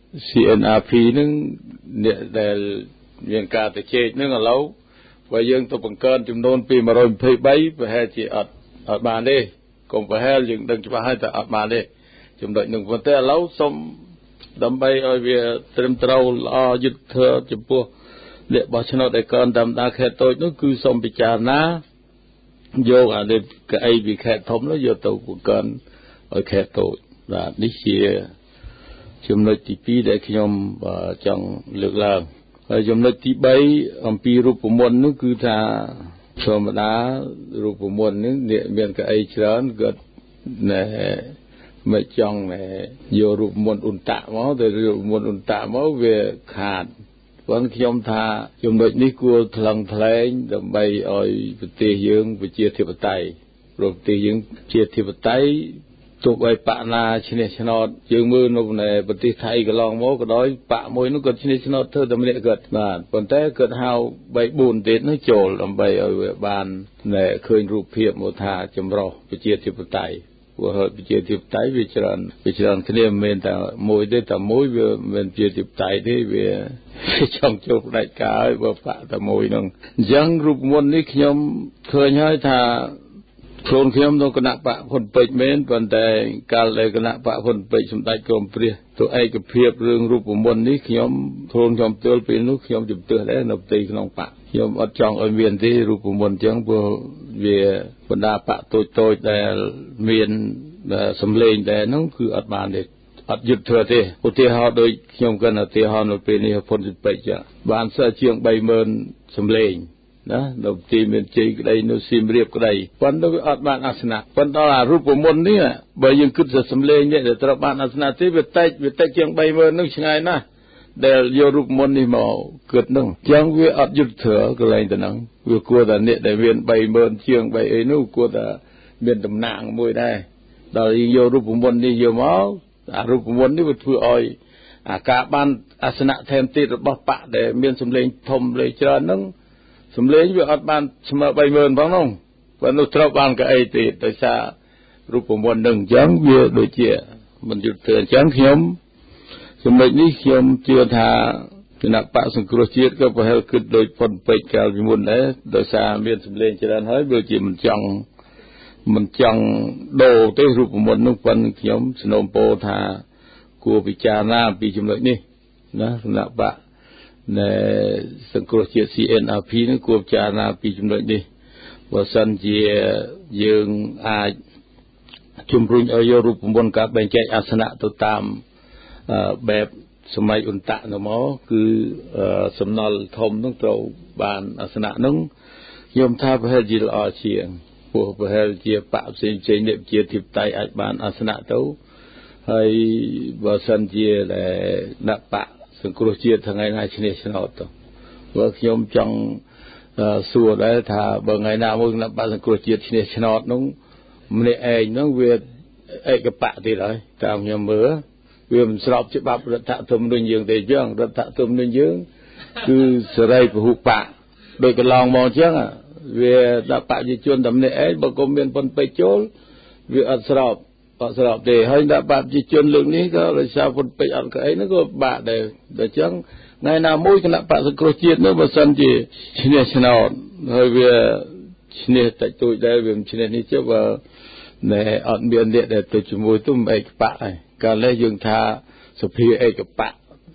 CNRP ហ្នឹងអ្នកដែលមានការទៅជែកហ្នឹងឥឡូវបើយើងទៅបង្កើនចំនួនពី123ប្រហែលជាអត់បានទេកុំប្រហែលយើងដឹងច្បាស់ហើយតែអត់បានទេចំណុចហ្នឹងប៉ុន្តែឥឡូវសូមដើម្បីឲ្យវាត្រឹមត្រូវល្អយុទ្ធធម៌ចំពោះអ្នកបោះឆ្នោតដែលកើនតាមដាខេត្តតូចនោះគឺសូមពិចារណាយកអានេះកៅអីពីខេត្តធំនោះយកទៅបង្កើនឲ្យខេត្តតូចបាទនេះជាចំណុចទី2ដែលខ្ញុំចង់លើកឡើងហើយចំណុចទី3អំពីរូបមន្តនោះគឺថាធម្មតារូបមន្តនេះមានកៅអីច្រើនគាត់ណែមិនចង់យករូបមន្តអ៊ុនតាក់មកតែរូបមន្តអ៊ុនតាក់មកវាខាតប៉ុន្តែខ្ញុំថាចំណុចនេះគួរថ្លឹងថ្លែងដើម្បីឲ្យប្រទេសយើងប្រជាធិបតេយ្យប្រទេសយើងជាធិបតេយ្យទោះបីបកណាឈ្នះឆ្នោតយើងមើលនៅប្រទេសថៃកន្លងមកក៏ដោយបកមួយនោះគាត់ឈ្នះឆ្នោតធ្វើតែម្នាក់គាត់បាទប៉ុន្តែគាត់ហៅ 3-4 ទៀតនោះចូលដើម្បីឲ្យវាបានឃើញរូបភាពមកថាចម្រុះប្រជាធិបតេយ្យព្រោះប្រជាធិបតេយ្យវាច្រើនគ្នាមិនមែនតែមួយទេតែមួយវាមិនប្រជាធិបតេយ្យទេវាចង់ចូលផ្ដាច់ការហើយបើបាក់តែមួយហ្នឹងអញ្ចឹងរូបមន្តនេះខ្ញុំឃើញហើយថាខ្លួនខ្ញុំនៅគណៈបកហ៊ុនពេជ្រមែនប៉ុន្តែកាលដែលគណៈបកហ៊ុនពេជ្រសម្ដេចក្រមព្រះទៅឯកភាពរឿងរូបមន្តនេះខ្ញុំផ្ទាល់ពេលនោះខ្ញុំជំទាស់ដែរនៅផ្ទៃក្នុងបកខ្ញុំអត់ចង់ឲ្យមានទេរូបមន្តអញ្ចឹងព្រោះវាបណ្ដាបកតូចដែលមានសម្លេងដែរនោះគឺអត់បានទេអត់យុទ្ធធ្វើទេឧទាហរណ៍ដូចខ្ញុំគិតឧទាហរណ៍នៅពេលនេះហ៊ុនពេជ្របានសើជាង 30000 សម្លេងណានៅទីមានជ័យក្តីនៅសៀមរាបក្តីប៉ុន្តែវាអត់បានអាសនៈប៉ុន្តែអារូបមន្តនេះបើយើងគិតទៅសម្លេងនេះដែលត្រូវបានអាសនៈទេវាតិចជាង 30000 នឹងឆ្ងាយណាស់ដែលយករូបមន្តនេះមកគិតនឹងអញ្ចឹងវាអត់យុទ្ធធ្វើកន្លែងទៅហ្នឹងវាគួរតែអ្នកដែលមាន 30000 ជាង3អីនោះគួរតែមានតំណាងមួយដែរដល់យករូបមន្តនេះយកមកអារូបមន្តនេះវាធ្វើឲ្យអាការបានអាសនៈថែមទៀតរបស់បកដែលមានសម្លេងធំលេងច្រើនហ្នឹងសម្លេងវាអត់បានស្មើ 30000 ផងនោះប៉ុន្តែត្រូវបានកៅអីទៀតដោយសាររូបមន្តនឹងអញ្ចឹងវាដូចជាមិនយុទ្ធធ្វើអញ្ចឹងខ្ញុំចំណុចនេះខ្ញុំជឿថាគណៈបកសង្គ្រោះជាតិក៏ប្រហែលគិតដូចប៉ុនពេជ្រកាលពីមុនដែរដោយសារមានសម្លេងច្រើនហើយវាជាមិនចង់ដូរទេរូបមន្តនោះប៉ុន្តែខ្ញុំស្នើពោថាគួរពិចារណាពីចំណុចនេះណាគណៈបកសង្គ្រោះជាតិ CNRP នឹងគួរពិចារណាពីចំណុចនេះបើសិនជាយើងអាចជំរុញឲ្យយករូបមន្តការបែងចែកអាសនៈទៅតាមបែបសម័យអ៊ុនតាក់នោះមកគឺសំណល់ធំនោះត្រូវបានអាសនៈនោះខ្ញុំថាប្រហែលជាល្អជាងព្រោះប្រហែលជាបកផ្សេងនេះជាធិបតេយ្យអាចបានអាសនៈទៅហើយបើសិនជាដាក់បកសង្គ្រោះជាតិថ្ងៃណាឈ្នះឆ្នោតទៅបើខ្ញុំចង់សួរដែរថាបើថ្ងៃណាមួយគណៈបកសង្គ្រោះជាតិឈ្នះឆ្នោតនោះម្នាក់ឯងនោះវាឯកបកទៀតហើយតាមខ្ញុំមើលវាមិនស្របច្បាប់រដ្ឋធម្មនុញ្ញយើងទេចឹងរដ្ឋធម្មនុញ្ញយើងគឺសេរីពហុបកដោយកន្លងមកចឹងវាដាក់បកប្រជាជនតែម្នាក់ឯងបើក៏មានប៉ុនពេជ្រចូលវាអត់ស្របទេហើយដាក់បកប្រជាជនលើកនេះក៏ដោយសារប៉ុនពេជ្រអត់ក៏អីនោះក៏បាក់ដែរដូច្នេះថ្ងៃណាមួយគណៈបកសង្គ្រោះជាតិនោះបើសិនជាឈ្នះឆ្នោតហើយវាឈ្នះតិចតួចដែរវាមិនឈ្នះនេះចុះបើអត់មានអ្នកដែលទៅជាមួយទុំឯកបកហើយកាលនេះយើងថាសភាឯកបក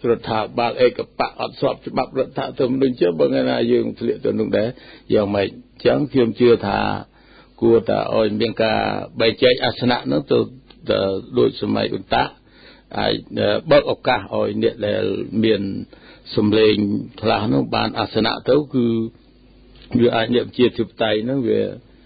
រដ្ឋាភិបាលឯកបកអត់ស្របច្បាប់រដ្ឋធម្មនុញ្ញបើថ្ងៃណាយើងធ្លាក់ទៅនោះដែរយ៉ាងម៉េចអញ្ចឹងខ្ញុំជឿថាគួរតែឲ្យមានការបែងចែកអាសនៈនោះទៅដូចសម័យអ៊ុនតាអាចបើកឱកាសឲ្យអ្នកដែលមានសម្លេងខ្លះនោះបានអាសនៈទៅគឺវាអាចអ្នកជាធិបតេយ្យនោះវា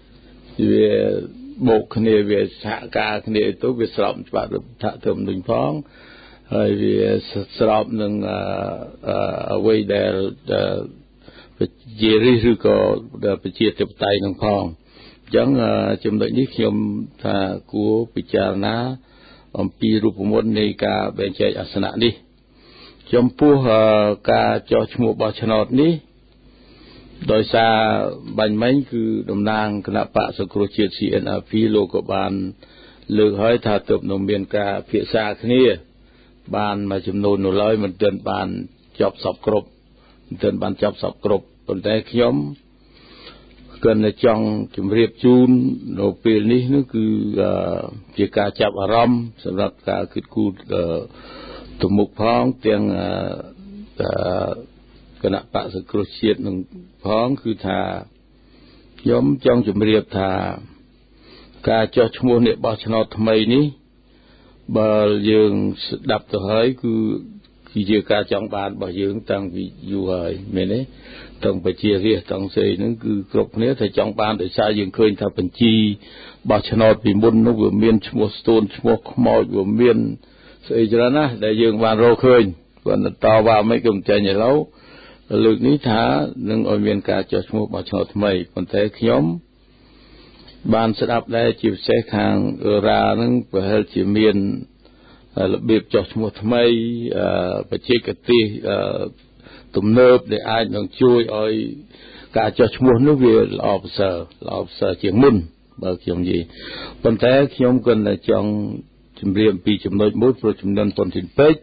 បូកគ្នាវាសហការគ្នាទៅវាស្របច្បាប់រដ្ឋធម្មនុញ្ញផងហើយវាស្របនឹងអ្វីដែលជាឬក៏ប្រជាធិបតេយ្យនឹងផងអញ្ចឹងចំណុចនេះខ្ញុំថាគួរពិចារណាអំពីរូបមន្តនៃការបែងចែកអាសនៈនេះចំពោះការចោះឈ្មោះបោះឆ្នោតនេះដោយសារបាញ់មិញគឺតំណាងគណៈបកសង្គ្រោះជាតិ CNRP លោកក៏បានលើកហើយថាទើបនឹងមានការពិភាក្សាគ្នាបានមួយចំនួននៅឡើយមិនទាន់បានចប់សពគ្រប់ប៉ុន្តែខ្ញុំគណចង់ជម្រាបជូននៅពេលនេះនោះគឺជាការចាប់អារម្មណ៍សម្រាប់ការគិតគូរទៅមុខផងទាំងគណៈបក្សសង្គ្រោះជាតិនឹងផងគឺថាខ្ញុំចង់ជម្រាបថាការចោះឈ្មោះអ្នកបោះឆ្នោតថ្មីនេះបើយើងស្ដាប់ទៅហើយគឺជាការចង់បានរបស់យើងតាំងពីយូរហើយមែនទេទាំងប្រជារាស្ត្រទាំងស្អីហ្នឹងគឺគ្រប់គ្នាតែចង់បានដោយសារយើងឃើញថាបញ្ជីបោះឆ្នោតពីមុននោះវាមានឈ្មោះស្ទូនឈ្មោះខ្មោចវាមានស្អីច្រើនណាស់ដែលយើងបានរកឃើញគាត់តវ៉ាមិនក៏មិនចេញឥឡូវលើកនេះថានឹងឲ្យមានការចោះឈ្មោះបោះឆ្នោតថ្មីប៉ុន្តែខ្ញុំបានស្ដាប់ដែរជាពិសេសខាងអឺរ៉ានឹងប្រហែលជាមានរបៀបចោះឈ្មោះថ្មីបច្ចេកទេសទំនើបដែលអាចនឹងជួយឲ្យការចោះឈ្មោះនោះវាល្អប្រសើរជាងមុនបើខ្ញុំនិយាយប៉ុន្តែខ្ញុំគណចង់ជម្រាបពីចំណុចមួយព្រោះចំនួនប៉ុនទីនពេក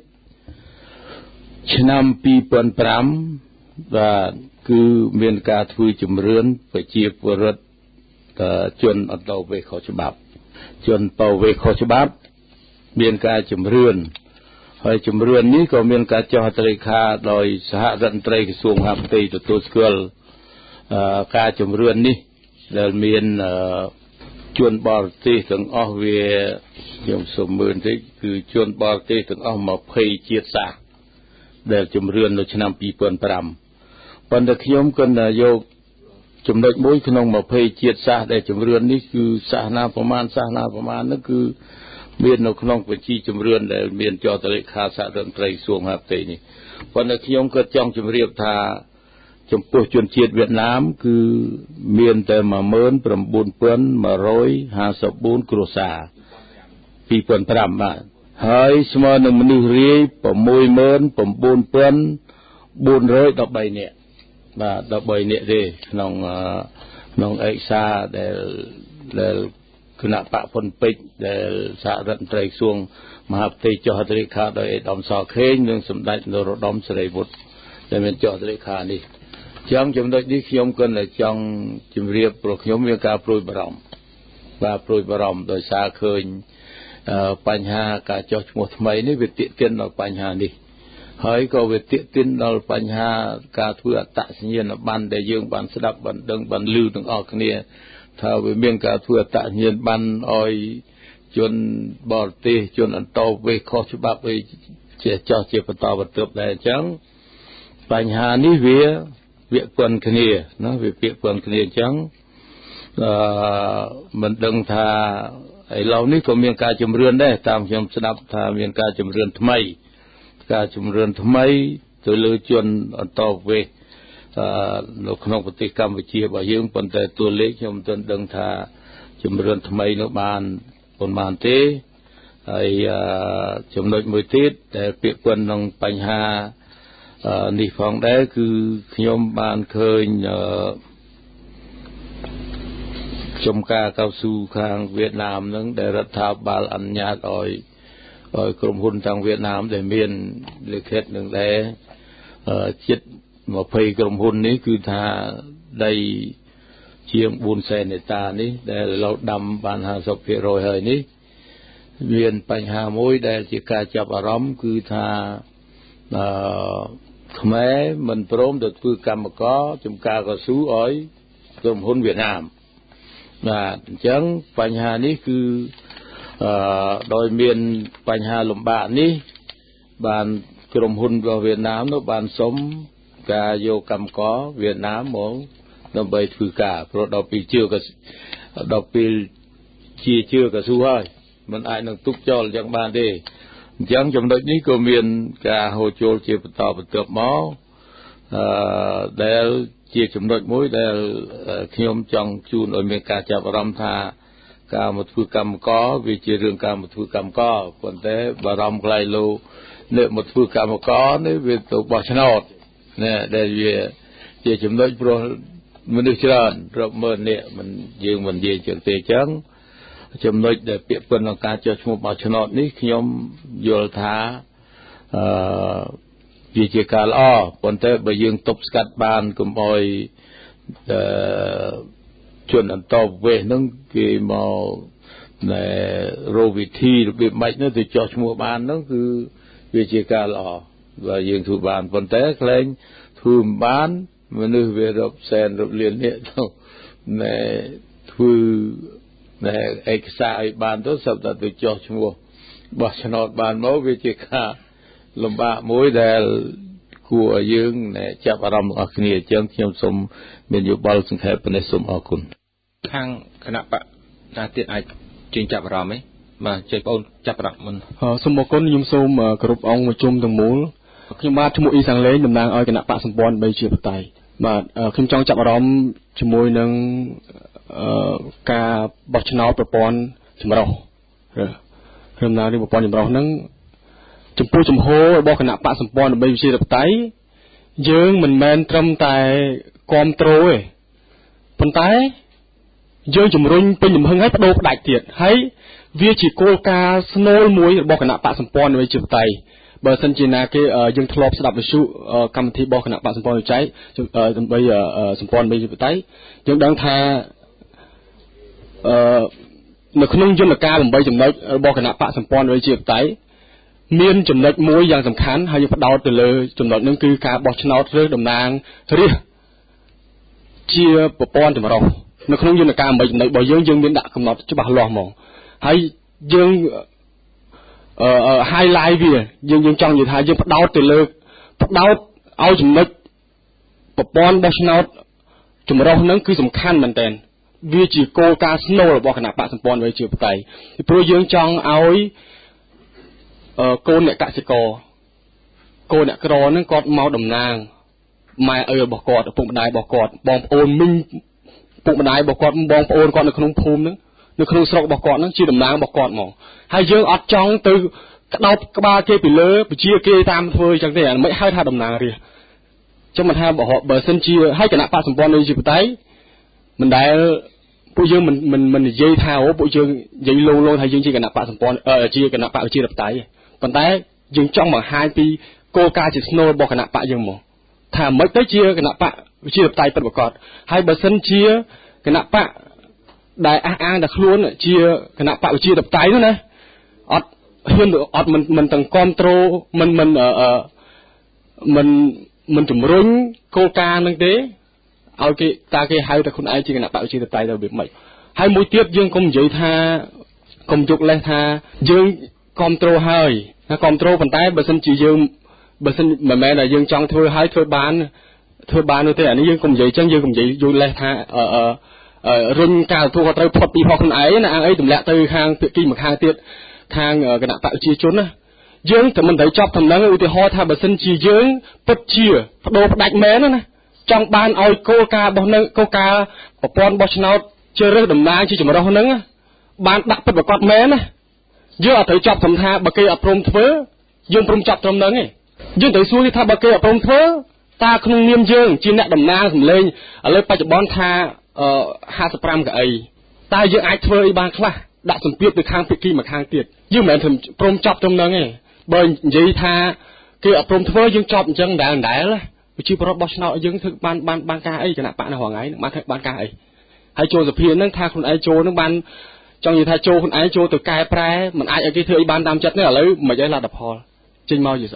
ឆ្នាំ2005បាទគឺមានការធ្វើជំរឿនប្រជាពលរដ្ឋជនអន្តោប្រវេសន៍ខុសច្បាប់ជនបវេសន៍ខុសច្បាប់មានការជំរឿនហើយជំរឿននេះក៏មានការចោះហត្ថលេខាដោយសហរដ្ឋមន្ត្រីក្រសួងមហាផ្ទៃទទួលស្គាល់ការជំរឿននេះដែលមានជនបរទេសទាំងអស់វាខ្ញុំសូមមើលបន្តិចគឺជនបរទេសទាំងអស់20ជាតិសាសន៍ដែលជំរឿននៅឆ្នាំ2005ប៉ុន្តែខ្ញុំគណយកចំណុចមួយក្នុង20ជាតិសាសន៍ដែលជំរឿននេះគឺសាសនាប្រមាណនោះគឺមាននៅក្នុងបញ្ជីជំរឿនដែលមានចោទលេខាសហរដ្ឋមន្ត្រីក្រសួងមហាផ្ទៃនេះប៉ុន្តែខ្ញុំក៏ចង់ជម្រាបថាចំពោះជនជាតិវៀតណាមគឺមានតែ 19,154 គ្រួសារ2005បាទហើយស្មើនឹងមនុស្សរាយ 69,413 នាក់បាទ13នាក់ទេក្នុងឯកសារដែលគណៈបកហ៊ុនពេជ្រដែលសហរដ្ឋមន្ត្រីក្រសួងមហាផ្ទៃចុះហត្ថលេខាដោយឯកឧត្តមសខេងនិងសម្ដេចនរោត្តមសិរីវុឌ្ឍដែលមានចុះហត្ថលេខានេះចឹងចំណុចនេះខ្ញុំគណចង់ជម្រាបព្រោះខ្ញុំមានការព្រួយបារម្ភដោយសារឃើញបញ្ហាការចុះឈ្មោះថ្មីនេះវាទាក់ទិនដល់បញ្ហានេះហើយក៏វាទាក់ទិនដល់បញ្ហាការធ្វើអត្តសញ្ញាណប័ណ្ណដែលយើងបានស្ដាប់បានដឹងបានឮទាំងអស់គ្នាថាវាមានការធ្វើអត្តសញ្ញាណប័ណ្ណឲ្យជនបរទេសជនអន្តោប្រវេសន៍ខុសច្បាប់អីជាបន្តបន្ទាប់ដែរអញ្ចឹងបញ្ហានេះវាពាក់ព័ន្ធគ្នាណាវាពាក់ព័ន្ធគ្នាអញ្ចឹងមិនដឹងថាឥឡូវនេះក៏មានការជំរឿនដែរតាមខ្ញុំស្ដាប់ថាមានការជំរឿនថ្មីទៅលើជនអន្តោប្រវេសន៍នៅក្នុងប្រទេសកម្ពុជារបស់យើងប៉ុន្តែតួលេខខ្ញុំមិនទាន់ដឹងថាជំរឿនថ្មីនោះបានប៉ុន្មានទេហើយចំណុចមួយទៀតដែលពាក់ព័ន្ធនឹងបញ្ហានេះផងដែរគឺខ្ញុំបានឃើញចំការកៅស៊ូខាងវៀតណាមនឹងដែលរដ្ឋាភិបាលអនុញ្ញាតឲ្យក្រុមហ៊ុនទាំងវៀតណាមដែលមានលិខិតនឹងដែរជិត20ក្រុមហ៊ុននេះគឺថាដីជាង 400,000 ហិកតានេះដែលเราដាំបាន 50% ហើយនេះមានបញ្ហាមួយដែលជាការចាប់អារម្មណ៍គឺថាខ្មែរមិនព្រមទៅធ្វើកម្មករចំការកស៊ូឲ្យក្រុមហ៊ុនវៀតណាមបាទអញ្ចឹងបញ្ហានេះគឺដោយមានបញ្ហាលំបាកនេះបានក្រុមហ៊ុនរបស់វៀតណាមនោះបានសុំការយកកម្មករវៀតណាមមកដើម្បីធ្វើការព្រោះដល់ពេលជាកស៊ូហើយมันអាចនឹងទុកចោលយ៉ាងបានទេអញ្ចឹងចំណុចនេះក៏មានការហូរចូលជាបន្តបន្ទាប់មកដែលជាចំណុចមួយដែលខ្ញុំចង់ជូនឲ្យមានការចាប់អារម្មណ៍ថាការមកធ្វើកម្មករវាជារឿងការមកធ្វើកម្មករប៉ុន្តែបារម្ភខ្លាយលោអ្នកមកធ្វើកម្មករនេះវាទៅបោះឆ្នោតណាដែលវាជាចំណុចព្រោះមនុស្សច្រើនរាប់ម៉ឺននាក់មិនយើងមិននិយាយចឹងទេចឹងចំណុចដែលពាក្យពេចន៍ក្នុងការចុះឈ្មោះបោះឆ្នោតនេះខ្ញុំយល់ថាវាជាការល្អប៉ុន្តែបើយើងទប់ស្កាត់បានកុំឲ្យជនអន្តរវេសហ្នឹងគេមករកវិធីរបៀបម៉េចនោះទៅចុះឈ្មោះបានហ្នឹងគឺវាជាការល្អបើយើងធ្វើបានប៉ុន្តែខ្លែងធ្វើមិនបានមនុស្សវារាប់សែនរាប់លាននាក់ទៅណែធ្វើណែឯកសារឲ្យបានទៅសឹកតែទៅចុះឈ្មោះបោះឆ្នោតបានមកវាជាការលំបាកមួយដែលគួរឲ្យយើងចាប់អារម្មណ៍របស់គ្នាអញ្ចឹងខ្ញុំសូមមានយោបល់សង្ខេបប៉ុណ្ណេះសូមអរគុណខាងគណៈបកណាទៀតអាចជើញចាប់អារម្មណ៍ទេបាទជើញបងចាប់អារម្មណ៍មុនសូមអរគុណខ្ញុំសូមគោរពអង្គប្រជុំទាំងមូលខ្ញុំបាទឈ្មោះអ៊ីសាំងលេងតំណាងឲ្យគណៈបកសម្ព័ន្ធ3ជាបតៃបាទខ្ញុំចង់ចាប់អារម្មណ៍ជាមួយនឹងការបោះឆ្នោតប្រព័ន្ធចម្រុះរឿងណានេះប្រព័ន្ធចម្រុះហ្នឹងចំពោះចំហរបស់គណៈបកសម្ព័ន្ធ3ជាបតៃយើងមិនមែនត្រឹមតែគ្រប់គ្រងទេប៉ុន្តែយើងជំរុញពេញលំហឹងឲ្យបដូរផ្ដាច់ទៀតហើយវាជាគោលការណ៍ស្នូលមួយរបស់គណៈបកសម្ព័ន្ធ3ជាបតៃបើសិនជាណាគេយើងធ្លាប់ស្ដាប់វិទ្យុកម្មវិធីរបស់គណៈបកសម្ព័ន្ធចៃដើម្បីសម្ព័ន្ធ3ជាបតៃយើងដឹងថានៅក្នុងយន្តការ8ចំណុចរបស់គណៈបកសម្ព័ន្ធ3ជាបតៃមានចំណុចមួយយ៉ាងសំខាន់ហើយយើងផ្ដោតទៅលើចំណុចនោះគឺការបោះឆ្នោតឬតំណាងរាស្ត្រជាប្រព័ន្ធចម្រុះនៅក្នុងយន្តការ8ចំណុចរបស់យើងមានដាក់កំណត់ច្បាស់លាស់ហ្មងហើយយើងhighlight វាយើងចង់និយាយថាយើងផ្ដោតឲ្យចំណុចប្រព័ន្ធបោះឆ្នោតចម្រុះហ្នឹងគឺសំខាន់មែនតើវាជាគោលការណ៍ស្នូលរបស់គណៈបកសម្ព័ន្ធវិជាបតៃព្រោះយើងចង់ឲ្យកូនអ្នកកសិករកូនអ្នកក្រហ្នឹងគាត់មកតំណាងម៉ែឪរបស់គាត់ឪពុកម្ដាយរបស់គាត់បងប្អូនមីងឪពុកម្ដាយរបស់គាត់បងប្អូនគាត់នៅក្នុងភូមិហ្នឹងនៅក្នុងស្រុករបស់គាត់ហ្នឹងជាតំណាងរបស់គាត់មកហើយយើងអត់ចង់ទៅក្តោបក្បាលគេពីលើប្រជាគេតាមធ្វើអញ្ចឹងទេអាមិនហៅថាតំណាងរាស្ត្រចឹងមិនថាបើសិនជាឲ្យគណៈបកសម្ព័ន្ធវិជាបតៃមិនដែលពួកយើងមិននិយាយថាពួកយើងនិយាយលងថាយើងជាគណៈបកសម្ព័ន្ធជាគណៈបកវិជាបតៃប៉ុន្តែយើងចង់បង្ហាញពីគោលការណ៍ជាស្នូលរបស់គណៈបកយើងមកថាមិនទៅជាគណៈបកវិជាបតៃពិតប្រាកដហើយបើសិនជាគណៈបកដែលអះអាងតែខ្លួនជាគណៈបកវិជាបតៃនោះណាអត់ហ៊ានអត់មិនទាំងគ្រប់គ្រងមិនជំរុញគោលការណ៍នឹងទេឲ្យគេតាគេហៅតែខ្លួនឯងជាគណៈបកវិជាបតៃទៅវាមិនហើយមួយទៀតយើងកុំនិយាយថាកុំយកលេសថាយើងគ្រប់គ្រងហើយណាគ្រប់គ្រងប៉ុន្តែបើសិនជាយើងបើសិនមិនមែនតែយើងចង់ធ្វើហើយធ្វើបាននោះទេអានេះយើងកុំនិយាយចឹងយើងកុំនិយាយយកលេសថារុញការទទួលខុសត្រូវផុតពីផងខ្លួនឯងណាអង្គអីទម្លាក់ទៅខាងភាគីម្ខាងទៀតខាងគណៈបកប្រជាជនណាយើងតែមិនត្រូវចប់ដំណឹងឧទាហរណ៍ថាបើសិនជាយើងពិតជាបដូរផ្ដាច់មែនណាចង់បានឲ្យគោលការណ៍របស់នៅគោលការណ៍ប្រព័ន្ធបោះឆ្នោតជ្រើសរើសតំណាងជាចម្រុះហ្នឹងបានដាក់ពិតប្រាកដមែនណាយើងអត់ត្រូវចប់ត្រឹមថាបើគេអត់ព្រមធ្វើយើងព្រមចាប់ត្រឹមហ្នឹងទេយើងត្រូវសួរថាបើគេអត់ព្រមធ្វើតើក្នុងនាមយើងជាអ្នកតំណាងសម្លេងឥឡូវបច្ចុប្បន្នថា55កៅអីតើយើងអាចធ្វើអីបានខ្លះដាក់សម្ពាធទៅខាងភាគីម្ខាងទៀតយើងមិនមែនព្រមចាប់ត្រឹមហ្នឹងទេបើនិយាយថាគេអត់ព្រមធ្វើយើងចប់អញ្ចឹងដែលវិជាប្រវត្តិបោះឆ្នោតយើងធ្វើបានការអីគណៈបកនៅរងថ្ងៃនឹងបានការអីហើយចូលសភាហ្នឹងថាខ្លួនឯងចូលហ្នឹងបានចង់និយាយថាចូលខ្លួនឯងចូលទៅកែប្រែមិនអាចឲ្យគេធ្វើអីបានតាមចិត្តទេឥឡូវមិនអីលទ្ធផលចេញមកជាស្អី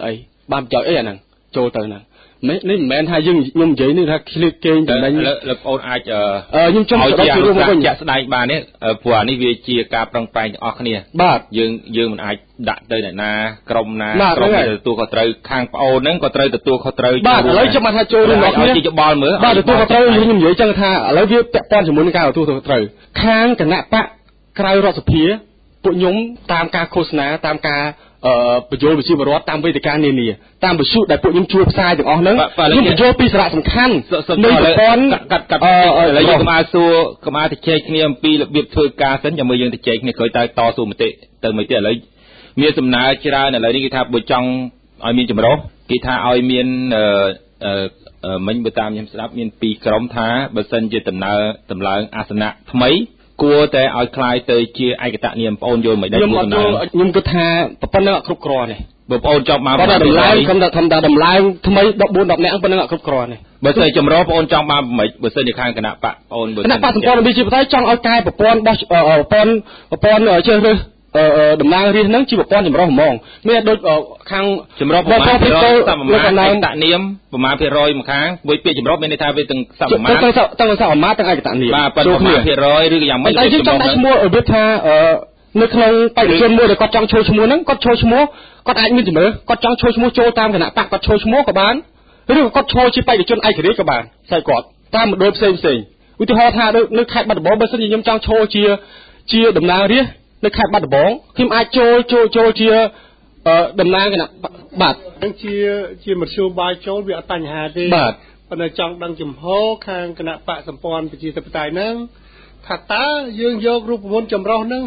បានប្រយោជន៍អីអាហ្នឹងចូលទៅហ្នឹងនេះមិនមែនថាយើងខ្ញុំនិយាយនេះថាឃ្លីកគេងចំណេញលើបងប្អូនអាចខ្ញុំចង់សរុបជារួមមកវិញចាក់ស្ដែងបាននេះព្រោះអានេះវាជាការប្រឹងប្រែងទាំងអស់គ្នាបាទយើងមិនអាចដាក់ទៅអ្នកណាក្រុមណាក្រុមទទួលខុសត្រូវខាងប្អូនហ្នឹងក៏ត្រូវទទួលខុសត្រូវបាទឥឡូវចាំថាចូលរួមមកគ្នាយោបល់មើលបាទទទួលខុសត្រូវខ្ញុំនិយាយចឹងថាឥឡូវវាពាក់ព័ន្ធជាមួយនឹងការទទួលខុសត្រូវខាងគណៈបកក្រៅរដ្ឋសភាពួកខ្ញុំតាមការឃោសនាតាមការបញ្យល់វិជាបរដ្ឋតាមវេទិកានានាតាមវិទ្យុដែលពួកខ្ញុំជួបផ្សាយទាំងអស់ហ្នឹងខ្ញុំបញ្យល់ពីសារៈសំខាន់នៃប្រព័ន្ធកាត់ឥឡូវយើងកម្មាទៅជែកគ្នាអំពីរបៀបធ្វើការសិនចាំមើលយើងទៅជែកគ្នាក្រោយតស៊ូមតិទៅមិនទៀតឥឡូវមានសំណើច្រើនឥឡូវនេះគេថាបើចង់ឲ្យមានចម្រុះគេថាឲ្យមានមិញបើតាមខ្ញុំស្ដាប់មាន2ក្រុមថាបើសិនជាដំឡើងអាសនៈថ្មីគួរតែឲ្យคล้ายទៅជាឯកតនាមបងអូនយល់មិនដែរខ្ញុំគិតថាប៉ុណ្ណឹងអត់គ្រប់គ្រាន់ទេបងប្អូនចង់មកប៉ុន្តែតម្លើងខ្ញុំថាតម្លើងថ្មី14 10នាក់ប៉ុណ្ណឹងអត់គ្រប់គ្រាន់ទេបើសិនចម្រុះបងអូនចង់បានមិនបើសិនជាខាងគណៈបកបងអូនគណៈបកសម្ព័ន្ធវិជាបតៃចង់ឲ្យកែប្រព័ន្ធរបស់ប្រព័ន្ធជ្រើសរើសតំណាងរាស្ត្រហ្នឹងជាប្រព័ន្ធចម្រុះហ្មងមានដូចខាងចម្រុះប្រមាណ%សមមាត្រឯកតនាមប្រមាណ%ម្ខាងមួយពាក្យចម្រុះមានន័យថាវាទាំងសមមាត្រទាំងសមមាត្រទាំងឯកតនាមបាទប៉ុន្តែប្រមាណ%ឬក៏យ៉ាងម៉េចតែយើងចង់ដាក់ឈ្មោះរបៀបថានៅក្នុងបេក្ខជនមួយដែលគាត់ចង់ចូលឈ្មោះហ្នឹងគាត់ចូលឈ្មោះគាត់អាចមានជំរឿគាត់ចង់ចូលឈ្មោះចូលតាមគណៈបកគាត់ចូលឈ្មោះក៏បានឬក៏គាត់ចូលជាបេក្ខជនឯករាជ្យក៏បានស្អីគាត់តាមមណ្ឌលផ្សេងឧទាហរណ៍ថានៅខេត្តបាត់ដំបងបើសិនជាខ្ញុំចង់ចូលជាតំណាងរាស្ត្រនៅខេត្តបាត់ដំបងខ្ញុំអាចចូលជាតំណាងគណៈបាទនឹងជាមធ្យោបាយចូលវាអត់បញ្ហាទេបាទប៉ុន្តែចង់ដឹងចំហខាងគណៈបកសម្ព័ន្ធប្រជាធិបតេយ្យហ្នឹងថាតើយើងយករូបមន្តចម្រុះហ្នឹង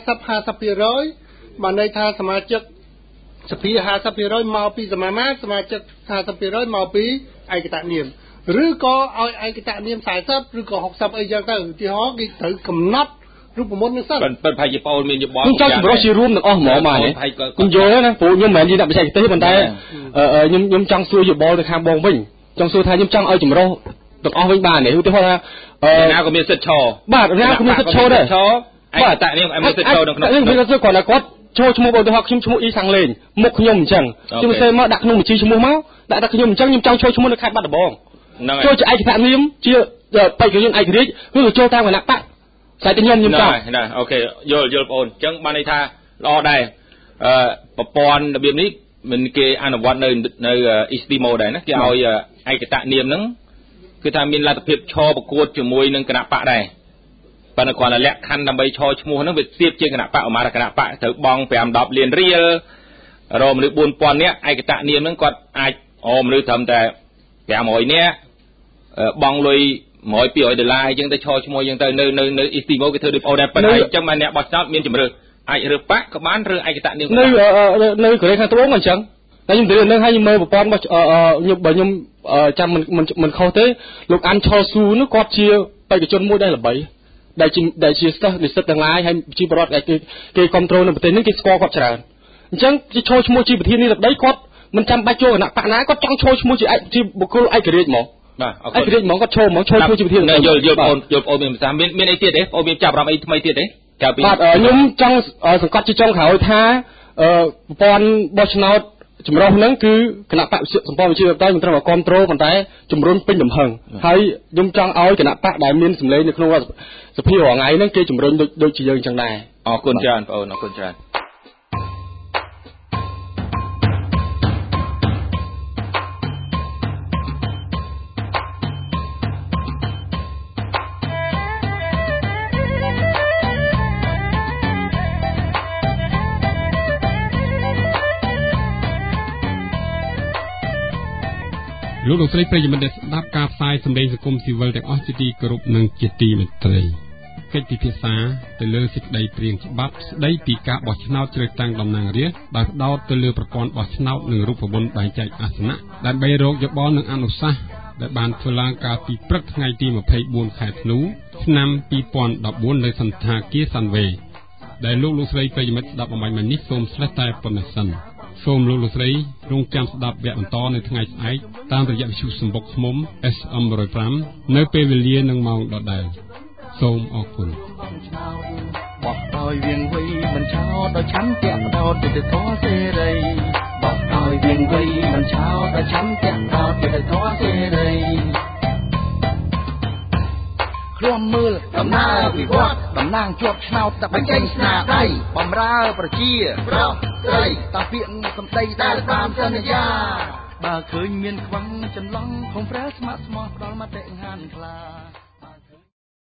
50% បានន័យថាសមាជិកសភា 50% មកពីសមាមាត្រសមាជិក 50% មកពីឯកតនាមឬក៏ឲ្យឯកតនាម40ឬក៏60អីចឹងទៅឧទាហរណ៍គេត្រូវកំណត់រូបមន្តនឹងសិនប៉ុន្តែជាបងអូនមានយោបល់ខ្ញុំចង់ចម្រុះជារួមទាំងអស់ហ្មងបាទខ្ញុំយល់ណាព្រោះខ្ញុំមិនមែននិយាយដាក់បច្ចេកទេសប៉ុន្តែខ្ញុំចង់សួរយោបល់ទៅខាងបងវិញចង់សួរថាខ្ញុំចង់ឲ្យចម្រុះទាំងអស់វិញបានទេឧទាហរណ៍ថាណាក៏មានសិទ្ធិឈរបាទណាក៏មានសិទ្ធិឈរដែរបាទតែនេះមានសិទ្ធិឈរនៅក្នុងខ្ញុំគាត់គាត់ចូលឈ្មោះឧទាហរណ៍ខ្ញុំឈ្មោះអ៊ីសាំងលេងមុខខ្ញុំអញ្ចឹងខ្ញុំសេមកដាក់ក្នុងបញ្ជីឈ្មោះមកដាក់តែខ្ញុំអញ្ចឹងខ្ញុំចង់ចូលឈ្មោះនៅខេត្តបាត់ដំបងចូលជាឯកតនាមជាបេក្ខជនឯករាជ្យឬក៏ចូលតាមគណៈបកស្អែកតែខ្ញុំចង់ណាអូខេយល់បងអូនអញ្ចឹងបានន័យថាល្អដែរប្រព័ន្ធរបៀបនេះមិនគេអនុវត្តនៅអ៊ីស្ទីម៉ូដែរណាគេឲ្យឯកតនាមហ្នឹងគឺថាមានលទ្ធភាពឈរប្រកួតជាមួយនឹងគណៈបកដែរប៉ុន្តែគាត់លក្ខខណ្ឌដើម្បីឈរឈ្មោះហ្នឹងវាទៀបជាងគណៈបកអាមាគណៈបកត្រូវបង់5-10លានរៀលរកមនុស្ស 4000 នាក់ឯកតនាមហ្នឹងគាត់អាចមនុស្សត្រឹមតែ500 នាក់បង់លុយ$100-200អញ្ចឹងទៅឈរឈ្មោះអញ្ចឹងទៅនៅអ៊ីស្ទីម៉ូគេធ្វើដូចអូដែរប៉ុន្តែអញ្ចឹងបានអ្នកបោះឆ្នោតមានជំរឿអាចរើសបកក៏បានរើឯកតនាមនៅកូរ៉េខាងត្បូងអញ្ចឹងតែខ្ញុំនិយាយនឹងឲ្យខ្ញុំមើលប្រព័ន្ធរបស់ខ្ញុំចាំមិនខុសទេលោកអាន់ឆលស៊ូនោះគាត់ជាបេក្ខជនមួយដែលល្បីដែលជាសិស្សនិស្សិតទាំងឡាយហើយជាបរិវត្តគេគ្រប់គ្រងនៅប្រទេសនេះគេស្គាល់គាត់ច្រើនអញ្ចឹងជាចូលឈ្មោះជាប្រធាននេះដីគាត់មិនចាំបាច់ចូលគណៈបកណាគាត់ចង់ចូលឈ្មោះជាបុគ្គលឯករាជ្យហ្មងបាទឯករាជ្យហ្មងគាត់ចូលឈ្មោះជាប្រធានយល់បងអូនមានភាសាមានអីទៀតទេបងអូនមានចាប់អារម្មណ៍អីថ្មីទៀតទេបាទខ្ញុំចង់សង្កត់ជាចុងក្រោយថាប្រព័ន្ធបោះឆ្នោតចម្រុះហ្នឹងគឺគណៈបកសម្ព័ន្ធវិជាបតៃមិនត្រឹមតែគ្រប់គ្រងប៉ុន្តែជំរុញពេញទំហឹងហើយខ្ញុំចង់ឲ្យគណៈបកដែលមានសម្លេងនៅក្នុងរដ្ឋសភារាល់ថ្ងៃហ្នឹងគេជំរុញដូចជាយើងអញ្ចឹងដែរអរគុណច្រើនបងអូនអរគុណច្រើនលោកស្រីប្រិយមិត្តដែលស្ដាប់ការផ្សាយសម្លេងសង្គមស៊ីវិលទាំងអស់ជាទីគោរពនិងជាទីមេត្រីកិច្ចពិភាក្សាទៅលើសេចក្តីព្រាងច្បាប់ស្តីពីការបោះឆ្នោតជ្រើសតាំងតំណាងរាស្ត្រដោយផ្ដោតទៅលើប្រព័ន្ធបោះឆ្នោតនិងរូបមន្តបែងចែកអាសនៈដើម្បីរកយោបល់និងអនុសាសន៍ដែលបានធ្វើឡើងកាលពីព្រឹកថ្ងៃទី24ខែធ្នូឆ្នាំ2014នៅសន្តាគារសាន់វេដែលលោកស្រីប្រិយមិត្តស្ដាប់អំបញ្ញមិញនេះសូមស្លេះតែប៉ុណ្ណេះសិនសូមលោកស្រីរងចាំស្ដាប់វគ្គបន្តនៅថ្ងៃស្អែកតាមរយៈវិទ្យុសម្បុកឃ្មុំ SM 105នៅពេលវេលានិងម៉ោងដដែលសូមអរគុណបោះដោយវៀងវៃមិនឆោតដោយឆន្ទៈបដោតយុទ្ធធម៌សេរីបោះដោយវាងវៃមិនឆោតតែចាំតាក់ដោតគេទៅធေါ်សេរីរួមមើលដំណើរវិវត្តតំណាងជាប់ឆ្នោតតែបញ្ចេញស្នាដៃបំរើប្រជាប្រុសស្រីតាពាក្យសំដីដែលបានសន្យាបើឃើញមានខ្វឹងចន្លងខំប្រែស្មាក់ស្មោះផ្ដល់មតិហានខ្លា